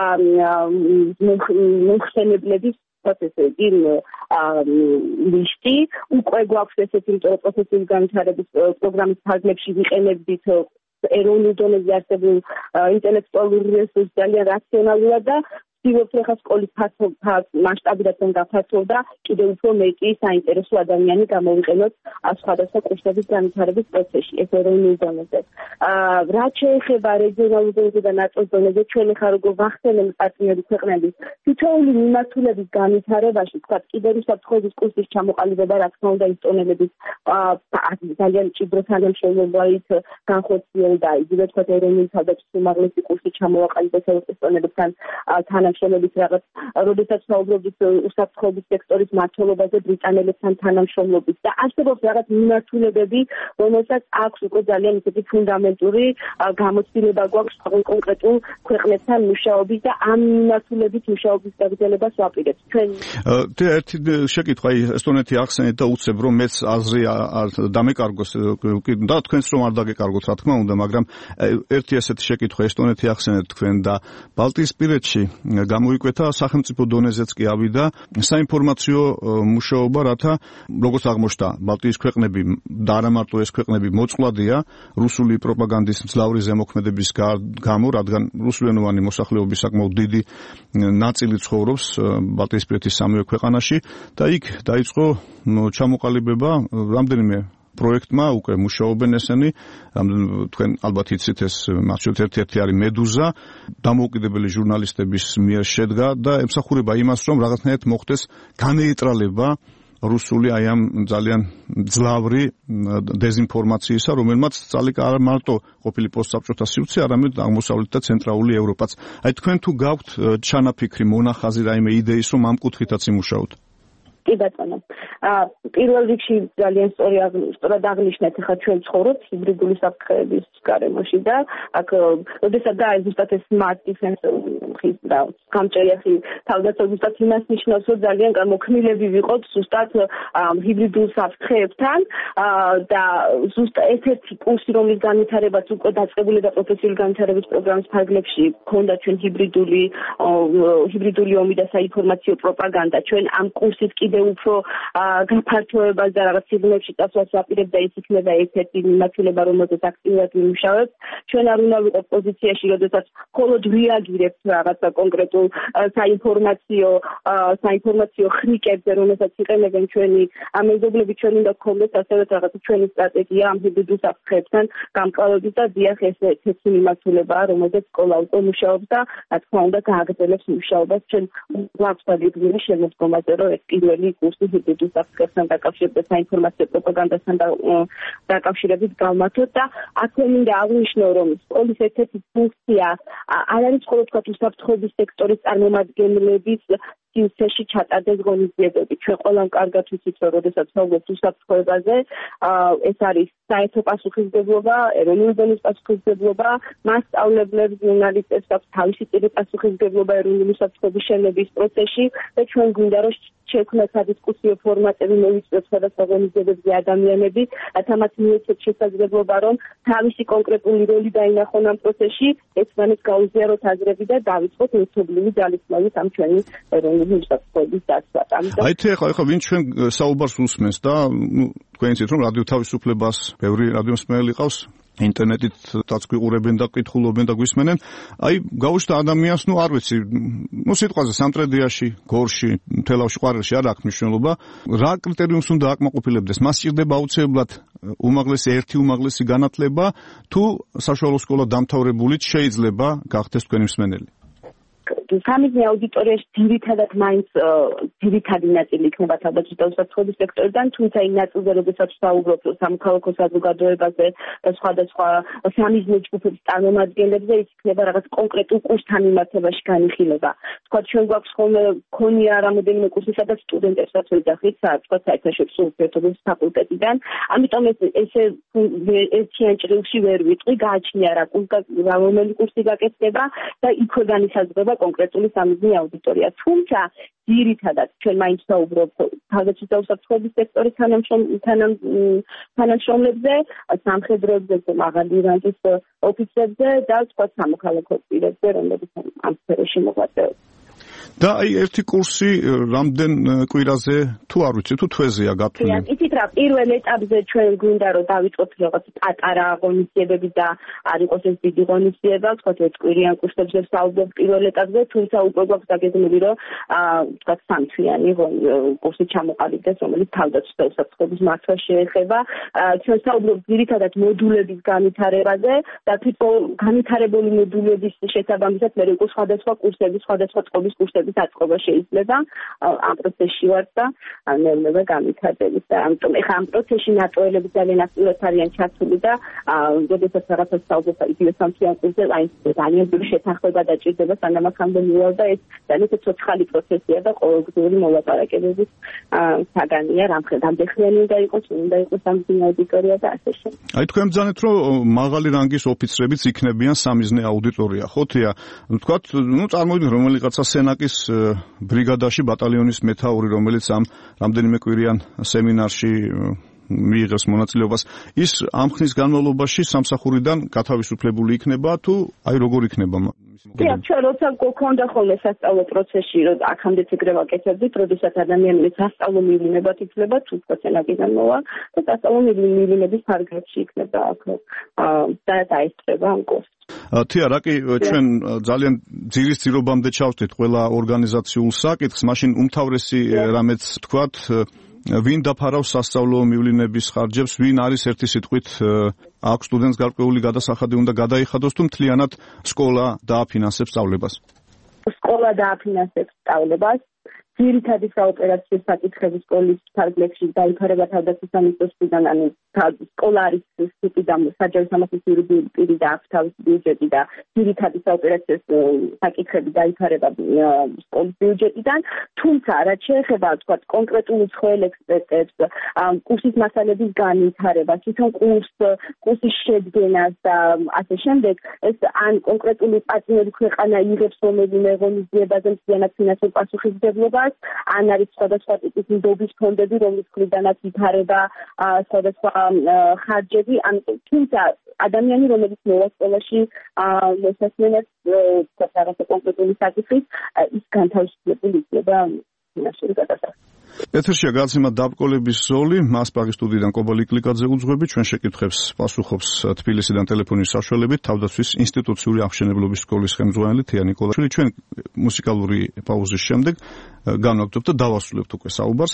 მომხსენებლების პროცესები ლისტი. უკვე გვაქვს ესეთი პროცესის განვითარების პროგრამის ფარგლებში ვიყენებდით ეროვნულ დონეზე არსებულ ინტელექტუალურ რესურსს ძალიან რაციონალურად და ვცდილობთ ხა სკოლის მასშტაბიდან გაფართოვდა კიდევ უფრო მეტი საინტერესო ადამიანი გამოვიყენოთ სხვადასხვა კურსების განვითარების პროცესში ეს ეროვნულ დონეზე. რაც შეეხება რეგიონალურ დონეზე და ნაწილ დონეზე, ჩვენ ხა როგორ ვახსენებთ პარტნიორი ქვეყნების თითოეული მიმართულების განვითარებაში, თქვა კიდევ საფრთხების კურსის ჩამოყალიბება, რა თქმა უნდა, ინსტიტუტების ძალიან ჭიდრო თანამშრომლობით განხორციელდა და იგივე თქვა ეროვნული თავდაცვის უმაღლესი კურსი ჩამოაყალიბეს ევროპასთან თანამშრომლობით რაღაც, როდესაც საუბრობთ უსაფრთხოების სექტორის მმართველობაზე ბრიტანელებთან თანამშრომლობით და არსებობს რაღაც მიმართულებები, რომელსაც აქვს უკვე ძალიან ისეთი ფუნდამენტური გამოცდილება გვაქვს კონკრეტულ ქვეყნებთან მუშაობის და ამ მიმართულებით მუშაობის გაგრძელებას ვაპირებთ. ჩვენ ერთი შეკითხვა, ესტონეთი ახსენეთ და უცებ რომ მეც აზრი დამეკარგოს და თქვენს რომ არ დაგეკარგოთ, რა თქმა უნდა, მაგრამ ერთი ასეთი შეკითხვა, ესტონეთი ახსენეთ თქვენ და ბალტიისპირეთში გამოიკვეთა სახელმწიფო დონეზეც კი ავიდა საინფორმაციო მუშაობა, რათა როგორც აღმოჩნდა, ბალტიის ქვეყნები და არა მარტო ეს ქვეყნები მოწყვლადია რუსული პროპაგანდის მძლავრი ზემოქმედების გამო, რადგან რუსულენოვანი მოსახლეობის საკმაოდ დიდი ნაწილი ცხოვრობს ბალტიისპირეთის სამივე ქვეყანაში და იქ დაიწყო ჩამოყალიბება რამდენიმე პროექტმა, უკვე მუშაობენ ესენი, თქვენ ალბათ იცით ეს მათ შორის ერთ-ერთი არის მედუზა, დამოუკიდებელი ჟურნალისტების მიერ შედგა და ემსახურება იმას, რომ რაღაცნაირად მოხდეს განეიტრალება რუსული აი ამ ძალიან ძლავრი დეზინფორმაციისა, რომელმაც ძალიკა არა მარტო ყოფილი პოსტსაბჭოთა სივრცე, არამედ აღმოსავლეთ და ცენტრალური ევროპაც. აი თქვენ თუ გაქვთ ჩანაფიქრი, მონახაზი რაიმე იდეის, რომ ამ კუთხითაც იმუშაოთ? კი ბატონო. პირველ რიგში ძალიან სწორად აღნიშნეთ, ხა ჩვენ ცხოვრობთ ჰიბრიდული საფრთხეების გარემოში და აქ როდესაც ზუსტად ეს smart defense და გამჭრიახი თავდაცვა ზუსტად იმას ნიშნავს, რომ ძალიან გამოქმნილები ვიყოთ ზუსტად ჰიბრიდულ საფრთხეებთან და ზუსტად ერთ-ერთი კურსი, რომლის განვითარებაც უკვე დაწყებული და პროფესიული განვითარების პროგრამის ფარგლებში ქონდა ჩვენ ჰიბრიდული ომი და საინფორმაციო პროპაგანდა. ჩვენ ამ კურსის კიდევ კიდევ უფრო გაფართოებას და რაღაც სიგნალებში წასვლას ვაპირებ და ის იქნება ერთ-ერთი მიმართულება, რომელზეც აქტიურად ვიმუშავებ. ჩვენ არ უნდა ვიყოთ პოზიციაში, როდესაც მხოლოდ რეაგირებთ რაღაცა კონკრეტულ საინფორმაციო ხრიკებზე, რომელსაც იყენებენ ჩვენი მეზობლები. ჩვენ უნდა გქონდეს ასევე რაღაცა ჩვენი სტრატეგია ამ ჰიბრიდულ საფრთხეებთან გამკლავების და დიახ, ეს ერთ-ერთი მიმართულებაა, რომელზეც სკოლა უკვე მუშაობს და რა თქმა უნდა გააგრძელებს მუშაობას. ჩვენ გვაქვს დაგეგმილი შემოდგომაზე, რომ ეს პირველი კურსი ჰიბრიდულ საფრთხეებთან დაკავშირებით საინფორმაციო პროპაგანდასთან დაკავშირებით გავმართოთ და აქვე მინდა აღვნიშნო, რომ სკოლის ერთ-ერთი ფუნქცია არ არის მხოლოდ უსაფრთხოების სექტორის წარმომადგენლების სივრცეში ჩატარდეს ღონისძიებები. ჩვენ ყველამ კარგად ვიცით, რომ როდესაც ვსაუბრობთ უსაფრთხოებაზე, ეს არის საერთო პასუხისმგებლობა, ეროვნული დონის პასუხისმგებლობა, მასწავლებლებს, ჟურნალისტებს აქვს თავისი წილი პასუხისმგებლობა ეროვნული უსაფრთხოების შენების პროცესში და ჩვენ გვინდა რომ შექმნათ სადისკუსიო ფორმატები, მოვიწვიოთ სხვადასხვა ღონისძიებებზე ადამიანები, რათა მათ მიეცეთ შესაძლებლობა, რომ თავისი კონკრეტული როლი დაინახონ ამ პროცესში, ერთმანეთს გაუზიაროთ აზრები და დავიწყოთ ერთობლივი ძალისხმევით ამ ჩვენი ეროვნული უსაფრთხოების დაცვას. აი ახლა ვინ ჩვენ საუბარს უსმენს და თქვენ იცით რომ რადიო თავისუფლებას ბევრი რადიომსმენელი ყავს, ინტერნეტითაც გვიყურებენ და კითხულობენ და გვისმენენ. აი გაუჩნდა ადამიანს, არ ვიცი, სიტყვაზე სამტრედიაში, გორში, თელავში, ყვარელში არ აქვს მნიშვნელობა. რა კრიტერიუმს უნდა აკმაყოფილებდეს? მას სჭირდება აუცილებლად ერთი უმაღლესი განათლება, თუ საშუალო სკოლა დამთავრებულიც შეიძლება გახდეს თქვენი მსმენელი? სამიზნე აუდიტორიაში ძირითადად მაინც ძირითადი ნაწილი იქნება თავდაცვის და უსაფრთხოების სექტორიდან, თუმცა იმ ნაწილზე, როდესაც ვსაუბრობ სამოქალაქო საზოგადოებაზე და სხვადასხვა სამიზნე ჯგუფების წარმომადგენლებზე, ის იქნება რაღაც კონკრეტულ კურსთან მიმართებაში განიხილება. თქვა ჩვენ გვაქვს ხოლმე ქონია რამოდენიმე კურსი, სადაც სტუდენტებსაც ვეძახით, თქვა საერთაშორისო ურთიერთობების ფაკულტეტიდან. ამიტომ ესე ერთიან ჭრილში ვერ ვიტყვი, გააჩნია რომელი კურსი გაკეთდება და იქვე განისაზღვრება კონკრეტული სამიზნე აუდიტორია. თუმცა ძირითადად ჩვენ მაინც ვსაუბრობთ თავდაცვის და უსაფრთხოების სექტორის თანამშრომლებზე, სამხედროებზე, მაღალი რანგის ოფიცრებზე და სხვა სამოქალაქო პირებზე, რომლებიც ამ სფეროში მოღვაწეობენ. და აი ერთი კურსი რამდენ კვირაზე თუ არ ვიცი თუ თვეზეა გათვლილი? იცით რა, პირველ ეტაპზე ჩვენ გვინდა რომ დავიწყოთ რაღაც პატარა ღონისძიებები და არ იყოს ეს დიდი ღონისძიება, ვთქვათ ერთკვირიან კურსებზე ვსაუბრობ პირველ ეტაპზე, თუმცა უკვე გვაქვს დაგეგმილი რომ ვთქვათ სამთვიანი კურსი ჩამოყალიბდეს, რომელიც თავდაცვის და უსაფრთხოების მართვას შეეხება. ჩვენ ვსაუბრობთ ძირითადად მოდულების განვითარებაზე და თვითონ განვითარებული მოდულების შესაბამისად მე უკვე სხვადასხვა კურსების, სხვადასხვა წყობის კურსების აწყობა შეიძლება ამ პროცესში ვარ და მეუბნება განვითარების და ამიტომ ეხლა ამ პროცესში ნატოელები ძალიან აქტიურად არიან ჩართული და როდესაც რაღაცას საუბრობ იდეა სამთვიან კურსზე, აი ძალიან დიდი შეთანხმება დაჭირდება სანამ აქამდე მივალ და ეს ძალიან ცოცხალი პროცესია და ყოველდღიური მოლაპარაკებების საგანია, რამდენხანი უნდა იყოს სამიზნე აუდიტორია და ასე შემდეგ. აი თქვენ ბრძანეთ რომ მაღალი რანგის ოფიცრებიც იქნებიან სამიზნე აუდიტორია, ხო თია? ვთქვათ, წარმოვიდგინეთ რომელიღაცა სენაკის ბრიგადაში ბატალიონის მეთაური, რომელიც ამ რამდენიმე კვირიან სემინარში მიიღებს მონაწილეობას, ის ამ ხნის განმავლობაში სამსახურიდან გათავისუფლებული იქნება თუ აი როგორ იქნება? ჩვენ როცა გქონდა ხოლმე სასწავლო პროცესში, რომ აქამდეც ეგრე ვაკეთებდით, როდესაც ადამიანი სასწავლო მილიმებად ითვლება, თუ სენაკიდან მოვა და სასწავლო მილიმების ფარგლებში იქნება აქ და დაესწრება ამ კურსს. თია, რაკი ჩვენ ძალიან ძირის ძირობამდე ჩავთვით ყველა ორგანიზაციულ საკითხს, მაშინ უმთავრესი რამეც თქვათ, ვინ დაფარავს სასწავლო მივლინების ხარჯებს, ვინ არის ერთი სიტყვით აქვს სტუდენტს გარკვეული გადასახადი უნდა გადაიხადოს, თუ მთლიანად სკოლა დააფინანსებს სწავლებას? სკოლა დააფინანსებს სწავლებას. ძირითადი საოპერაციო საკითხები სკოლის ფარგლებში დაიფარება თავდაცვის სამინისტროსთან, ანუ სკოლა არის სიტი და საჯარო სამართლის იურიდიული პირი და აქვს თავისი ბიუჯეტი და ძირითადი საოპერაციო საკითხები დაიფარება სკოლის ბიუჯეტიდან. თუმცა რაც შეეხება თქვა კონკრეტულ უცხოელ ექსპერტებს, კურსის მასალების განვითარებას, თვითონ კურსის შედგენას და ასე შემდეგ, ეს ან კონკრეტული პარტნიორი ქვეყანა იღებს რომელიმე ღონისძიებაზე მთლიანად ფინანსურ პასუხისმგებლობას, ან არის სხვადასხვა ტიპის ნდობის ფონდები, რომლის მხრიდანაც ვითარება სხვადასხვა ხარჯები, თუმცა ადამიანი, რომელიც მოვა სკოლაში მოსასმენად რაღაცა კონკრეტული საკითხით, ის განთავისუფლებული იქნება ფინანსური გადასახადით. ეთერშია გადაცემა დაბრკოლების ზოლი, მას პრაღის სტუდიიდან კობალი კლიკაძე უძღვები, ჩვენ შეკითხვებს პასუხობს თბილისიდან ტელეფონის საშუალებით თავდაცვის ინსტიტუციური აღმშენებლობის სკოლის ხელმძღვანელი თია ნიკოლაშვილი. ჩვენ მუსიკალური პაუზის შემდეგ განვაგრძობთ და დავასრულებთ უკვე საუბარს.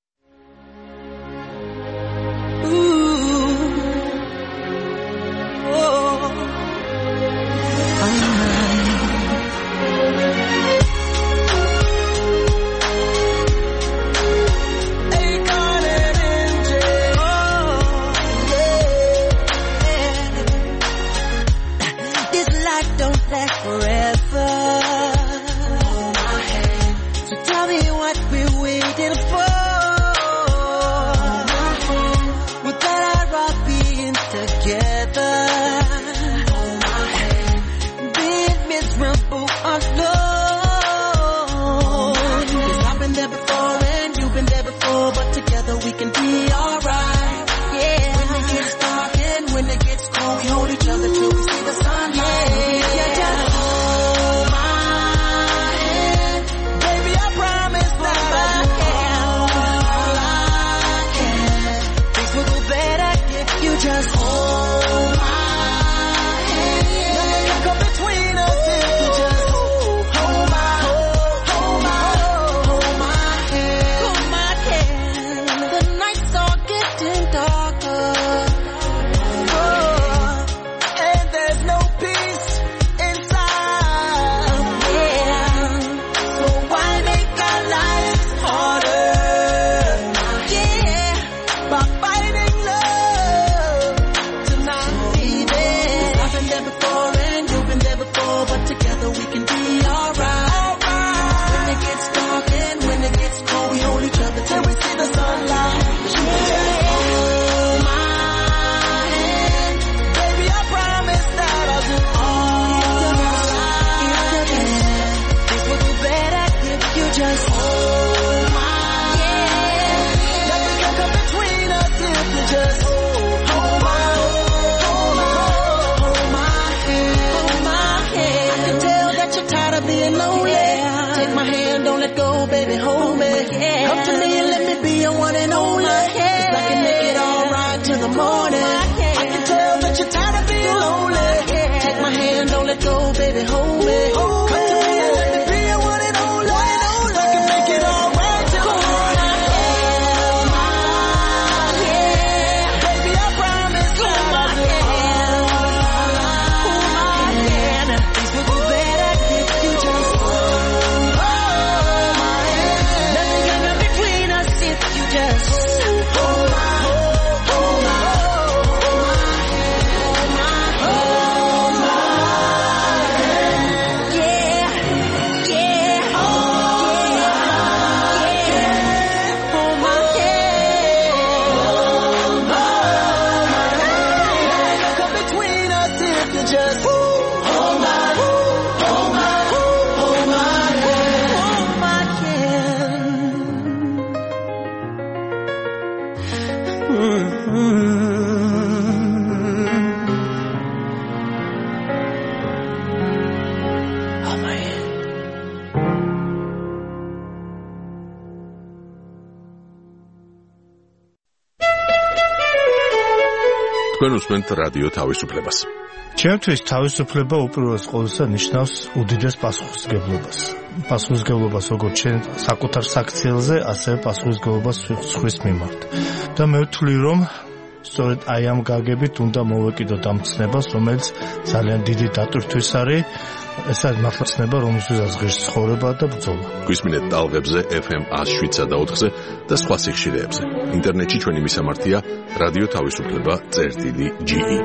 უსმენთ რადიო თავისუფლებას. ჩემთვის თავისუფლება უპირველეს ყოვლისა ნიშნავს უდიდეს პასუხისმგებლობას. პასუხისმგებლობას როგორც ჩვენ საკუთარ საქციელზე, ასევე პასუხისმგებლობას სხვის მიმართ. და მე ვთვლი, რომ სწორედ აი ამ გაგებით უნდა მოვეკიდოთ ამ ცნებას, რომელიც ძალიან დიდი დატვირთვის არის. ეს არის მართლა ცნება, რომელსაც ღირს ცხოვრება და ბრძოლა. გვისმინეთ ტალღებზე FM 107.4-ზე და სხვა სიხშირეებზე. ინტერნეტში ჩვენი მისამართია რადიო თავისუფლება.ge.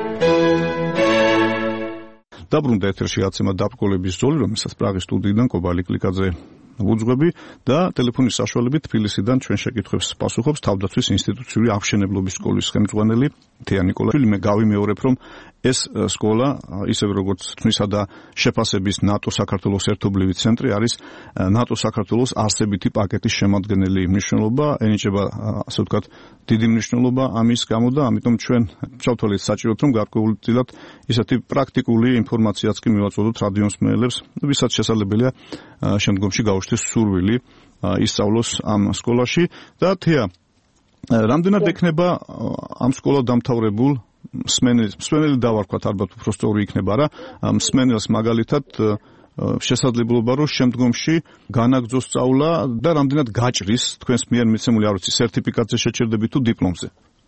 დაბრუნდა ეთერში აცემა დაბრკოლების ზოლი, რომელსაც პრაღის სტუდიიდან კობალი კლიკაძე უძღვები და ტელეფონის საშუალებით თბილისიდან ჩვენ შეკითხვებს პასუხობს თავდაცვის ინსტიტუციური აღმშენებლობის სკოლის ხელმძღვანელი თია ნიკოლაშვილი. მე გავიმეორებ, რომ ეს სკოლა, ისევ როგორც თმისა და შეფასების ნატო საქართველოს ერთობლივი ცენტრი არის ნატო საქართველოს არსებითი პაკეტის შემადგენელი მნიშვნელობა, ენიჭება ასე ვთქვათ დიდი მნიშვნელობა ამის გამო და ამიტომ ჩვენ ჩავთვალეთ საჭიროდ, რომ გარკვეულწილად ისეთი პრაქტიკული ინფორმაციაც კი მივაწოდოთ რადიო მსმენელებს, ვისაც შესაძლებელია შემდგომში გაუშვათ მივეცეს სურვილი ისწავლოს ამ სკოლაში და თეა რამდენად ექნება ამ სკოლა დამთავრებულ მსმენელი დავარქვათ, ალბათ უფრო სწორი იქნება რა, მსმენელს მაგალითად შესაძლებლობა რომ შემდგომში განაგრძოს სწავლა და რამდენად გაჭრის თქვენს მიერ მიცემული არ ვიცი სერტიფიკატზე შეჩერდები თუ დიპლომზე.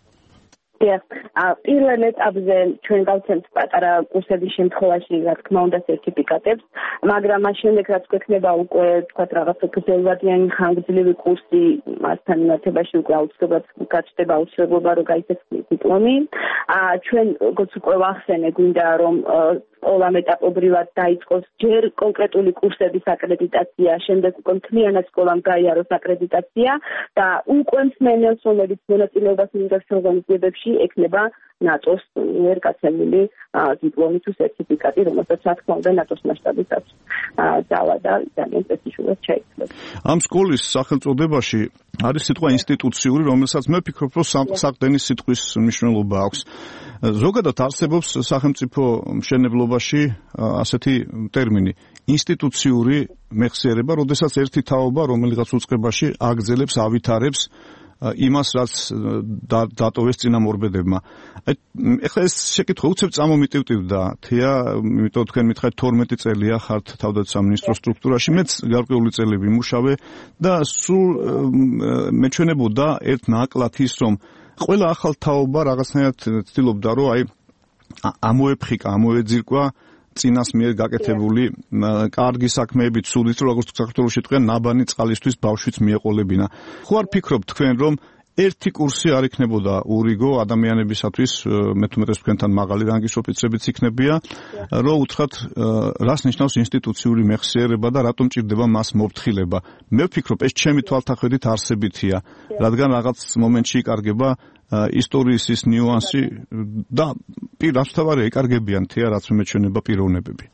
პირველ ეტაპზე ჩვენ გავცემთ პატარა კურსების შემთხვევაში, რა თქმა უნდა, სერტიფიკატებს, მაგრამ მას შემდეგ რაც გვექნება უკვე თქვა რაღაცა გრძელვადიანი ხანგრძლივი კურსი, მასთან მიმართებაში უკვე აუცილებლად გაჩნდება აუცილებლობა რომ გაიცეს დიპლომი. ჩვენ როგორც უკვე ვახსენე, გვინდა რომ სკოლამ ეტაპობრივად დაიწყოს ჯერ კონკრეტული კურსების აკრედიტაცია, შემდეგ უკვე მთლიანად სკოლამ გაიაროს აკრედიტაცია და უკვე მსმენელს, რომელიც მონაწილეობას მიიღებს ხელოვნებებში, ექნება ნატოს მიერ გაცემული დიპლომი თუ სერტიფიკატი, რომელსაც რა თქმა უნდა ნატოს მასშტაბითაც დავა და ძალიან პრესტიჟულად ჩაითვლება. ამ სკოლის სახელწოდებაში არის სიტყვა ინსტიტუციური, რომელსაც მე ვფიქრობ, რომ საყდენის სიტყვის მნიშვნელობა აქვს. ზოგადად არსებობს სახელმწიფო მშენებლობაში ასეთი ტერმინი ინსტიტუციური მეხსიერება, როდესაც ერთი თაობა რომელიღაც უწყებაში აგრძელებს, ავითარებს იმას, რაც დატოვეს წინამორბედებმა. ეხლა ეს შეკითხვა უცებ წამომიტივტივდა, თეა, იმიტომ თქვენ მითხარით 12 წელია ხართ თავდაცვის სამინისტროს სტრუქტურაში, მეც გარკვეული წელები ვიმუშავე და სულ მეჩვენებოდა ერთ ნაკლად ის, რომ ყველა ახალ თაობა რაღაცნაირად ცდილობდა, რომ აი ამოეფხიკა, ამოეძირკვა წინას მიერ გაკეთებული კარგი საქმეები, ცუდიც, როგორც საქართველოში თქვენ, ნაბანი წყალისთვის ბავშვიც მიეყოლებინა. ხო არ ფიქრობთ თქვენ, რომ ერთი კურსი არ იქნებოდა ურიგო ადამიანებისათვის, მე თუმეტეს თქვენთან მაღალი რანგის ოფიცრებიც იქნებია, რომ უთხრათ, რას ნიშნავს ინსტიტუციური მეხსიერება და რატომ ჭირდება მას მოფრთხილება. მე ვფიქრობ, ეს ჩემი თვალთახედვით არსებითია, რადგან რაღაც მომენტში იკარგება ისტორიის ის ნიუანსი და პირასთავარი ეკარგებიან თეა, რაც მეჩვენება პიროვნებები.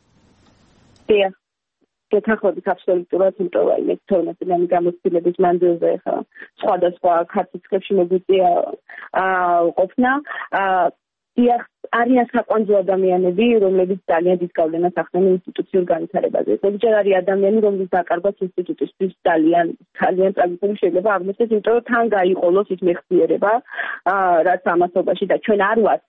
დიახ. გეთანხმებით აბსოლუტურად, იმიტომ რომ მე 12 წლიანი გამოცდილების მანძილზე ხა სხვადასხვა ქართლისხებში მოგვიწია ყოფნა. დიახ, არიან საკვანძო ადამიანები, რომლებიც ძალიან დიდ გავლენას ახდენენ ინსტიტუციურ განვითარებაზე. ზოგჯერ არის ადამიანი, რომლის დაკარგვაც ინსტიტუტისთვის ძალიან ტრაგიკული შეიძლება აღმოჩნდეს, იმიტომ რომ თან გაიყოლოს ის მეხსიერება, რაც ამასობაში და ჩვენ არ ვართ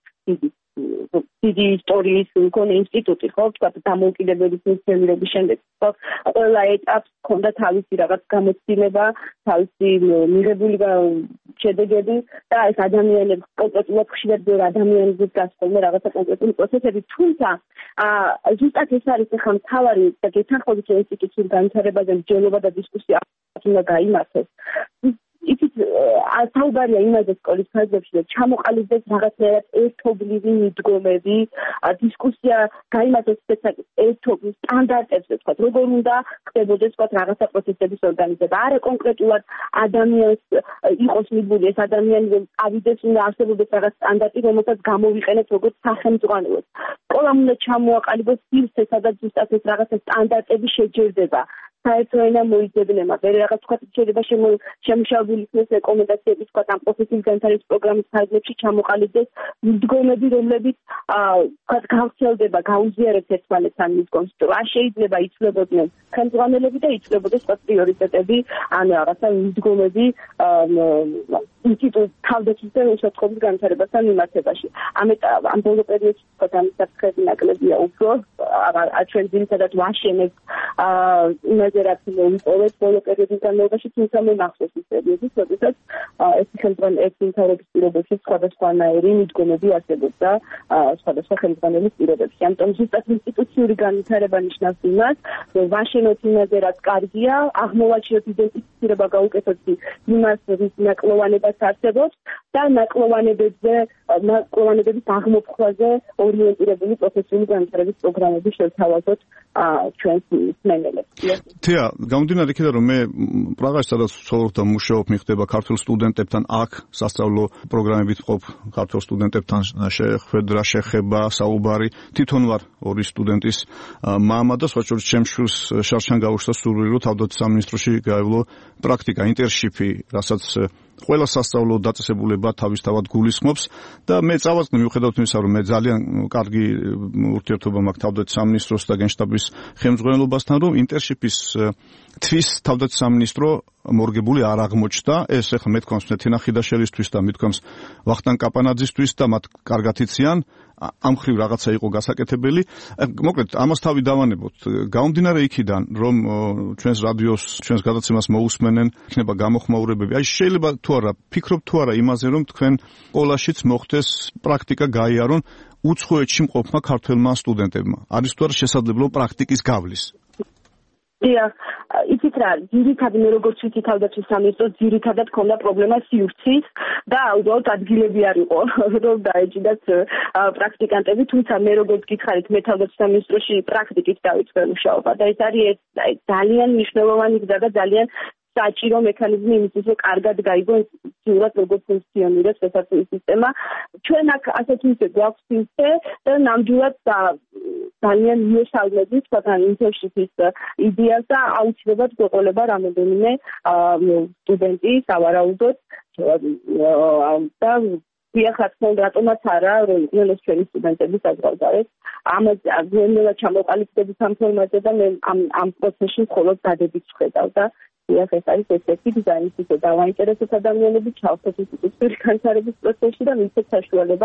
დიდი ისტორიის მქონე ინსტიტუტი, ხო, თქვა დამოუკიდებელი ფუნქციონირების შემდეგ, ხო, ყველა ეტაპს ჰქონდა თავისი რაღაც გამოცდილება, თავისი მიღებული შედეგები და ეს ადამიანებს კონკრეტულად ხშირად ბევრ ადამიანებს გასწავლენ რაღაცა კონკრეტული პროცესები, თუმცა ზუსტად ეს არის ახლა მთავარი და გეთანხმებით ინსტიტუციურ განვითარებაზე მსჯელობა და დისკუსია უნდა გაიმართოს. იცით, საუბარია იმაზე სკოლის ფაზებში, რომ ჩამოყალიბდეს რაღაცნაირად ერთობლივი მიდგომები, დისკუსია გაიმართოს ერთობლივ სტანდარტებზე, თქვა, როგორ უნდა ხდებოდეს, თქვა, რაღაცა პროცესების ორგანიზება. არა კონკრეტულად ადამიანს იყოს მიბული ეს ადამიანი, რომ ავიდეს, უნდა არსებობდეს რაღაც სტანდარტი, რომელსაც გამოვიყენებთ როგორც სახელმძღვანელოს. სკოლამ უნდა ჩამოაყალიბოს სივრცე, სადაც ზუსტად ეს რაღაცა სტანდარტები შეჯერდება. საერთო ენა მოიძებნება, ვერ რაღაც თქვა შეიძლება შემუშავებული იქნეს რეკომენდაციები თქვა ამ პროფესიის განვითარების პროგრამის ფარგლებში ჩამოყალიბდეს მიდგომები, რომლებიც თქვა გავრცელდება, გაუზიარებს ერთმანეთთან მიდგომს. რა შეიძლება იცვლებოდნენ ხელმძღვანელები და იცვლებოდეს თქვა პრიორიტეტები, ან რაღაცა მიდგომები ინსტიტუტ თავდაცვის და უსაფრთხოების განვითარებასთან მიმართებაში. ამ ბოლო პერიოდში თქვა ამ საფრთხეები ნაკლებია უფრო, ჩვენ ძირითადად ვაშენებთ იმაზე, რაც მოვიპოვეთ ბოლო პერიოდის განმავლობაში, თუმცა მე მახსოვს ის პერიოდი, როდესაც ეს ხელმძღვანელობის პირობებში სხვადასხვანაირი მიდგომები არსებობდა სხვადასხვა ხელმძღვანელის პირობებში. ამიტომ ზუსტად ინსტიტუციური განვითარება ნიშნავს იმას, რომ ვაშენოთ იმაზე, რაც კარგია, აღმოვაჩინოთ იდენტიფიცირება, გაუკეთოთ იმას, რის ნაკლოვანებას არსებობს და ნაკლოვანებების აღმოფხვაზე ორიენტირებული პროფესიული განვითარების პროგრამები შევთავაზოთ ჩვენს მსმენელებს. თეა, გამომდინარე იქიდან, რომ მე პრაღაში სადაც ვცხოვრობ და მუშაობ, მიხდება ქართულ სტუდენტებთან აქ სასწავლო პროგრამებით ყოფ ქართულ სტუდენტებთან შეხვედრა, შეხება, საუბარი. თვითონ ვარ ორი სტუდენტის მამა და სხვა შორის ჩემს შვილს შარშან გაუშვდა სურვილი, რომ თავდაცვის სამინისტროში გაევლო პრაქტიკა, ინტერშიპი, რასაც ყველა სასწავლო დაწესებულება იწება, თავისთავად გულისხმობს და მე წავაწყდი მიუხედავად იმისა, რომ მე ძალიან კარგი ურთიერთობა მაქვს თავდაცვის სამინისტროს და გენშტაბის ხელმძღვანელობასთან, რომ ინტერშიპის თვის თავდაცვის სამინისტრო მორგებული არ აღმოჩნდა. ეს ახლა მეთქვამს თენა ხიდაშელისთვის და მეთქვამს ვახტანგ კაპანაძისთვის და მათ კარგად იციან. ამ ხრივ რაღაცა იყო გასაკეთებელი. მოკლედ, ამას თავი დავანებოთ. გამომდინარე იქიდან, რომ ჩვენს რადიოს, ჩვენს გადაცემას მოусმენენ, იქნება გამოხმაურებები. აი შეიძლება თუ არა, ფიქრობთ თუ არა იმაზე, რომ თქვენ სკოლაშიც მოხდეს პრაქტიკა გაიარონ უცხოეთში მყოფმა ქართველმა სტუდენტებმა. არის თუ არა შესაძლებლობა პრაქტიკის გავლის? დიახ, იცით რა, ძირითადად მე როგორც ვიცი თავდაცვის სამინისტროს ძირითადად ქონდა პრობლემა სივრცის და უბრალოდ ადგილები არ იყო რომ დაეჭიდათ პრაქტიკანტები, თუმცა მე როგორც გითხარით, მე თავდაცვის სამინისტროში პრაქტიკით დავიწყე მუშაობა და ეს არის ძალიან მნიშვნელოვანი გზა და ძალიან საჭირო მექანიზმი იმისთვის, რომ კარგად გაიგო ინსტიტუციურად როგორ ფუნქციონირებს შესაძლებელი სისტემა. ჩვენ აქ ასეთი ისე გვაქვს სისტე და ნამდვილად ძალიან მიესალმებით თქვენ ინტერშიპის იდეას და აუცილებლად გვეყოლება რამოდენიმე სტუდენტი სავარაუდოდ და დიახაც რატომაც არა რომ იყვნენ ჩვენი სტუდენტები საზღვარგარეთ. ამას გვენდელა ჩამოყალიბდებით ამ ფორმატზე და მე ამ პროცესში მხოლოდ გადებით ვხედავ და ეს არის ესეთი დიზაინის ისე დავაინტერესოთ ადამიანები ჩავხოთ ინსტიტუციური განვითარების პროცესში და მისცეთ საშუალება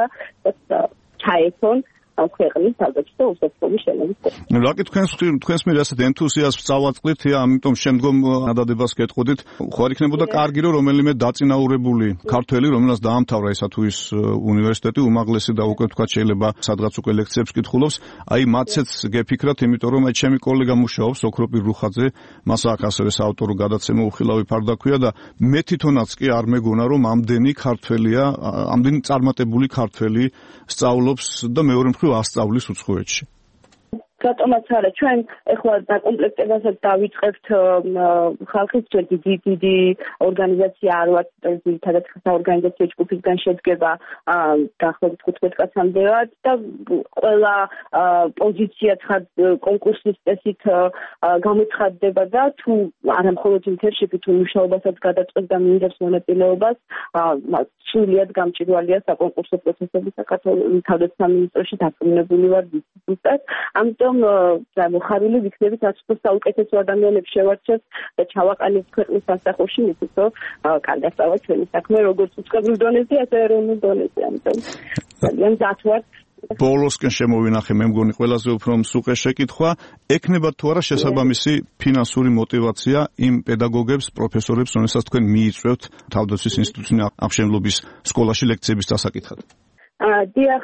ჩაერთონ ქვეყნის თავდაცვის და უსაფრთხოების შენობის. რაკი თქვენს მიერ ასეთ ენთუზიაზმს წავაწყდით, ამიტომ შემდგომ გადადებას გეტყოდით, ხო არ იქნებოდა კარგი რომ რომელიმე დაწინაურებული ქართველი, რომელსაც დაამთავრა ისა თუ ის უნივერსიტეტი, უმაღლესი და უკვე თქვა შეიძლება სადღაც უკვე ლექციებს კითხულობს, აი მათცეც გეფიქრათ, იმიტომ რომ აი ჩემი კოლეგა მუშაობს ოქროპირ რუხაძე, მას აქვს ასევე საავტორო გადაცემა უხილავი ფარდაქვია და მე თვითონაც კი არ მეგონა რომ ამდენი ქართველია, ამდენი წარმატებული ქართველი სწავლობს და მეორე მხრივ ასწავლის უცხოეთში. რატომაც არა, ჩვენ ეხლა დაკომპლექტებასაც დავიწყებთ ხალხის ჯერ დიდი ორგანიზაცია არ ვართ, ძირითადად საორგანიზაციო ჯგუფისგან შედგება დაახლოებით 15 კაცამდევად და ყველა პოზიცია კონკურსის წესით გამოცხადდება და თუ არა მხოლოდ ინტერშიპი, თუ მუშაობასაც გადაწყვეტს და მიიღებს მონაწილეობას, სრულიად გამჭვირვალეა საკონკურსო პროცესები საქართველოს თავდაცვის სამინისტროში დაწუნებული ვარ ზუსტად. ამიტომ მოხარული ვიქნებით აცხოვს საუკეთესო ადამიანებს შევარჩევთ და ჩავაყალიბოთ ქვეყნის სასახლეში, მისთვის რომ კარგად წავა ჩვენი საქმე როგორც უწყებრივ დონეზე, ასევე ეროვნულ დონეზე. ამიტომ ძალიან მზად ბოლოსკენ შემოვინახე, მე მგონი ყველაზე უფრო მსუყე შეკითხვა, ექნება თუ არა შესაბამისი ფინანსური мотиваცია იმ პედაგოგებს, პროფესორებს, რომელსაც თქვენ მიიწვევთ თავდაცვის ინსტიტუტის აღშენებლობის სკოლაში ლექციების დასაკითხად? დიახ,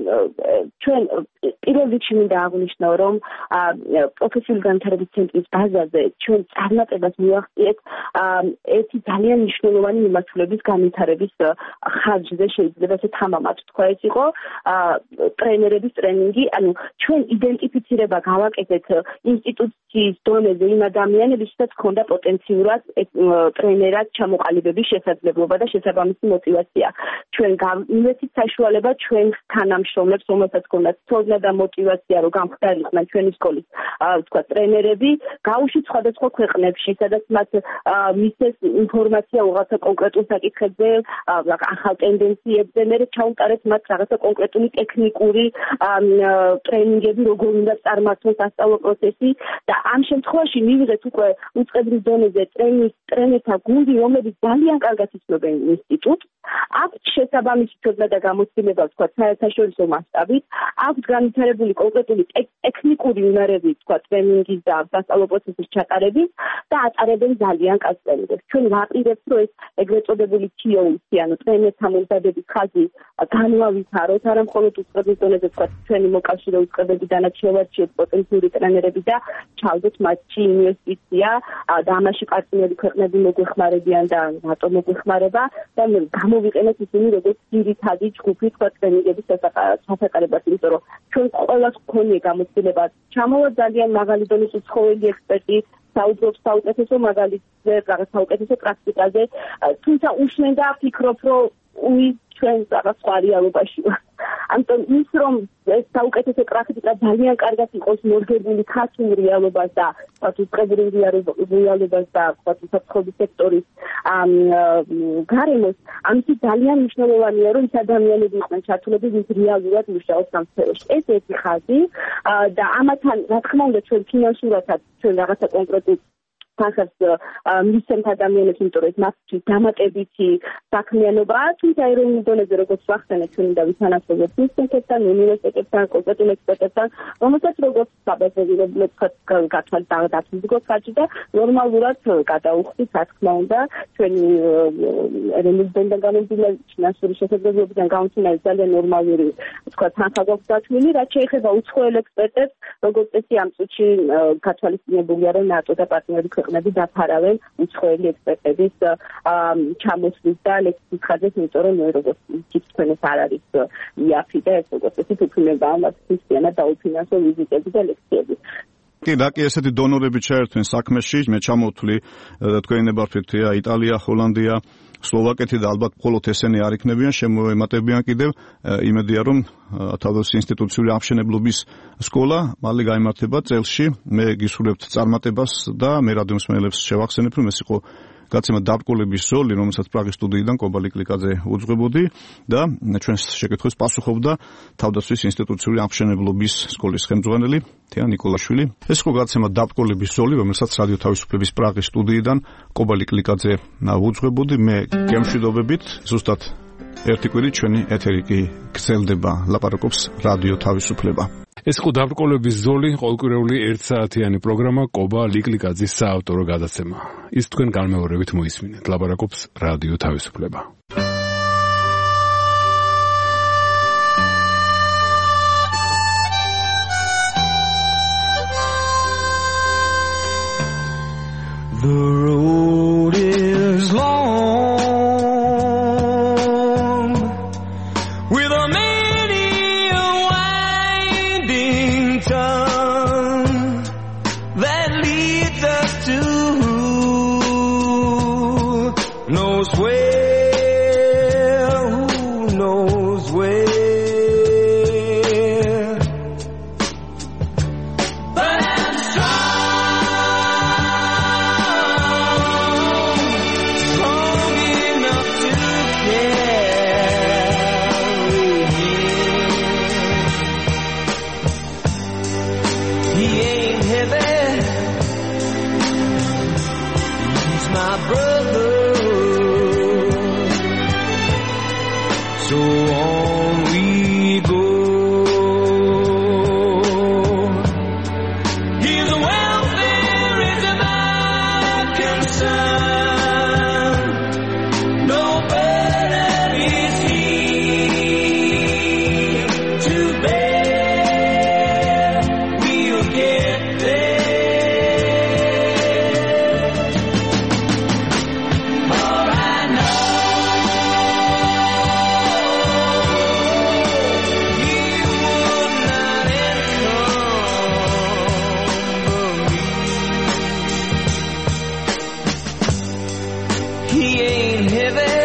ჩვენ პირველ რიგში მინდა აღვნიშნო, რომ პროფესიული განვითარების ცენტრის ბაზაზე ჩვენ წარმატებას მივახციეთ ერთი ძალიან მნიშვნელოვანი მიმართულების განვითარების ხარჯზე, შეიძლება ესე თამამად თქვა ეს იყო ტრენერების ტრენინგი, ანუ ჩვენ იდენტიფიცირება გავაკეთეთ ინსტიტუციის დონეზე იმ ადამიანების, ვისაც ჰქონდა პოტენციურად ტრენერად ჩამოყალიბების შესაძლებლობა და შესაბამისი мотиваცია. ჩვენ მივეცით საშუალება ჩვენ თანამშრომლებს, რომელსაც ჰქონდათ ცოდნა და мотиваცია, რომ გამხდარიყვნენ ჩვენი სკოლის თქვა ტრენერები, გაუშვით სხვადასხვა ქვეყნებში, სადაც მათ მისცეს ინფორმაცია რაღაცა კონკრეტულ საკითხებზე, ახალ ტენდენციებზე, მე ჩაუტარეთ მათ რაღაცა კონკრეტული ტექნიკური ტრენინგები, როგორ უნდა წარმართოს სასწავლო პროცესი და ამ შემთხვევაში მივიღეთ უკვე უწყებრივ დონეზე ტრენერთა გუნდი, რომლებიც ძალიან კარგად იცნობენ ინსტიტუტს, აქვთ შესაბამისი ცოდნა და გამოცდილება, თქვა საერთაშორისო მასშტაბით, აქვთ განვითარებული კონკრეტული ტექნიკური უნარები, თქვა ტრენინგის და სასწავლო პროცესის ჩატარების და ატარებენ ძალიან კარგ ტრენინგებს. ჩვენ ვაპირებთ, რომ ეს ეგრეთ წოდებული TOEC, ანუ ტრენერთა მომზადების ხაზი განვავითაროთ, არა მხოლოდ უწყებრივ დონეზე, თქვა ჩვენი მოკავშირე უწყებები და შევარჩიოთ პოტენციური ტრენერები და ჩავდოთ მათში ინვესტიცია და ამაში პარტნიორი ქვეყნები მოგვეხმარებიან და რატომ მოგვეხმარება და გამოვიყენოთ ისინი როგორც ძირითადი ჯგუფი თქვა ტრენინგების სასაკარებლად, იმიტომ რომ ჩვენ ყველას გქონია გამოცდილება ჩამოვა ძალიან მაღალი დონის უცხოელი ექსპერტი, საუბრობს საუკეთესო მაგალითზე, რაღაც საუკეთესო პრაქტიკაზე, თუმცა უშლენ და ფიქრობ, რომ ჩვენ რაღაც სხვა რეალობაში ვართ. ამიტომ ის რომ ეს საუკეთესო პრაქტიკა ძალიან კარგად იყოს მორგებული ქართულ რეალობას და უწყებური რეალობას და უცხოების სექტორის გარემოს, ამით ძალიან მნიშვნელოვანია, რომ ის ადამიანები იყვნენ ჩართულები, ვინც რეალურად მუშაობს ამ სფეროში. ეს ერთი ხაზი და ამათთან, რა თქმა უნდა, ჩვენ ფინანსურადაც ჩვენ რაღაცა კონკრეტულ თანხებს მისცემთ ადამიანებს, იმიტომ რომ მასში დამატებითი საქმიანობაა, თუმცა ეროვნულ დონეზე როგორც ვახსენეთ, ჩვენ უნდა ვითანასწოროთ ინსტიტუტებთან, უნივერსიტეტებთან, კონკრეტულ ექსპერტებთან, რომელსაც როგორც საბაზირებლად გათვალისწინებთ ხარჯი და ნორმალურად გადაუხდით, რა თქმა უნდა, ჩვენი ეროვნულ დონიდან გამომდინარე ფინანსური შესაძლებლობიდან გამომდინარე ძალიან ნორმალური, თქვა, თანხა გვაქვს დათვლილი, რაც შეეხება უცხოელ ექსპერტებს, როგორც წესი ამ წუთში გათვალისწინებულია, რომ ნატო და პარტნიორი ქვეყნები დაფარავენ უცხოელი ექსპერტების ჩამოსვლის და ლექსის ხარჯებს, იმიტომ რომ როგორც იცით, თქვენ ეს არ არის იაფი და ეს როგორც წესი უფლება ამას ქრისტიანად დაუფინანსო ვიზიტები და ლექციები. კი, ესეთი დონორები ჩაერთვენ საქმეში, მე ჩამოვთვლი თქვენი ნებართვით იტალია, ჰოლანდია, სლოვაკეთი და ალბათ მხოლოდ ესენი არ იქნებიან, შემოემატებიან კიდევ იმედია, რომ თავდაცვის ინსტიტუციური ამშენებლობის სკოლა მალე გაიმართება წელში. მე გისურვებთ წარმატებას და მე რადიომსმენელებს შევახსენებ, რომ ეს იყო გაცემა დაბრკოლების ზოლი, რომელსაც პრაღის სტუდიიდან კობალი კლიკაძე უძღვებოდი და ჩვენს შეკითხვას პასუხობდა თავდაცვის ინსტიტუციური ამშენებლობის სკოლის ხელმძღვანელი თეა ნიკოლაშვილი. ეს იყო გაცემა დაბრკოლების ზოლი, რომელსაც რადიო თავისუფლების პრაღის სტუდიიდან კობალი კლიკაძე უძღვებოდი. მე გემშვიდობებით, ზუსტად ერთი კვირით ჩვენი ეთერი კი გრძელდება, ლაპარაკობს რადიო თავისუფლება. ეს იყო დაბრკოლების ზოლი, ყოველკვირეული 1 საათიანი პროგრამა კობა ლიკლიკაძის საავტორო გადაცემა. ის თქვენ განმეორებით მოისმინეთ, ლაპარაკობს რადიო თავისუფლება. The road is long with a many a winding tongue that leads us to knows where, who knows where. But I'm strong enough to carry him. He ain't heavy, he's my brother. So on we go. His welfare is my concern. No burden is he to bear. We'll get there. For I know he would not encumber me. He ain't heavy,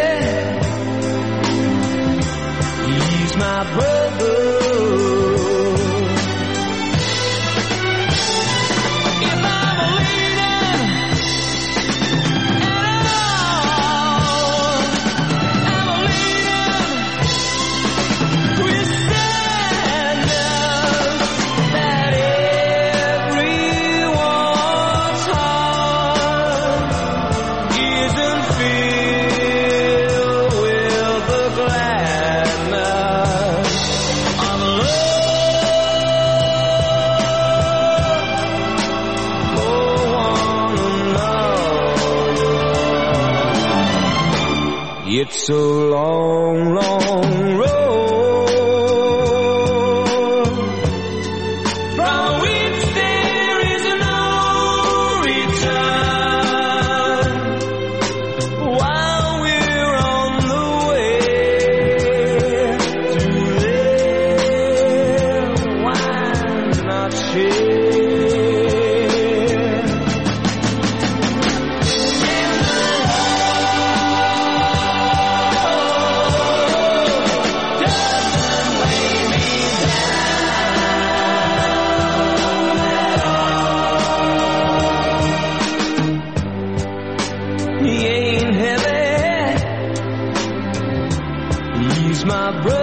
he's my brother. If I'm a leader at all, I'm a leader with sadness that everyone's heart isn't filled with the gladness of love for one another. It's a long, long road from which there is no return. While we're on the way to there, why not share? In the brother.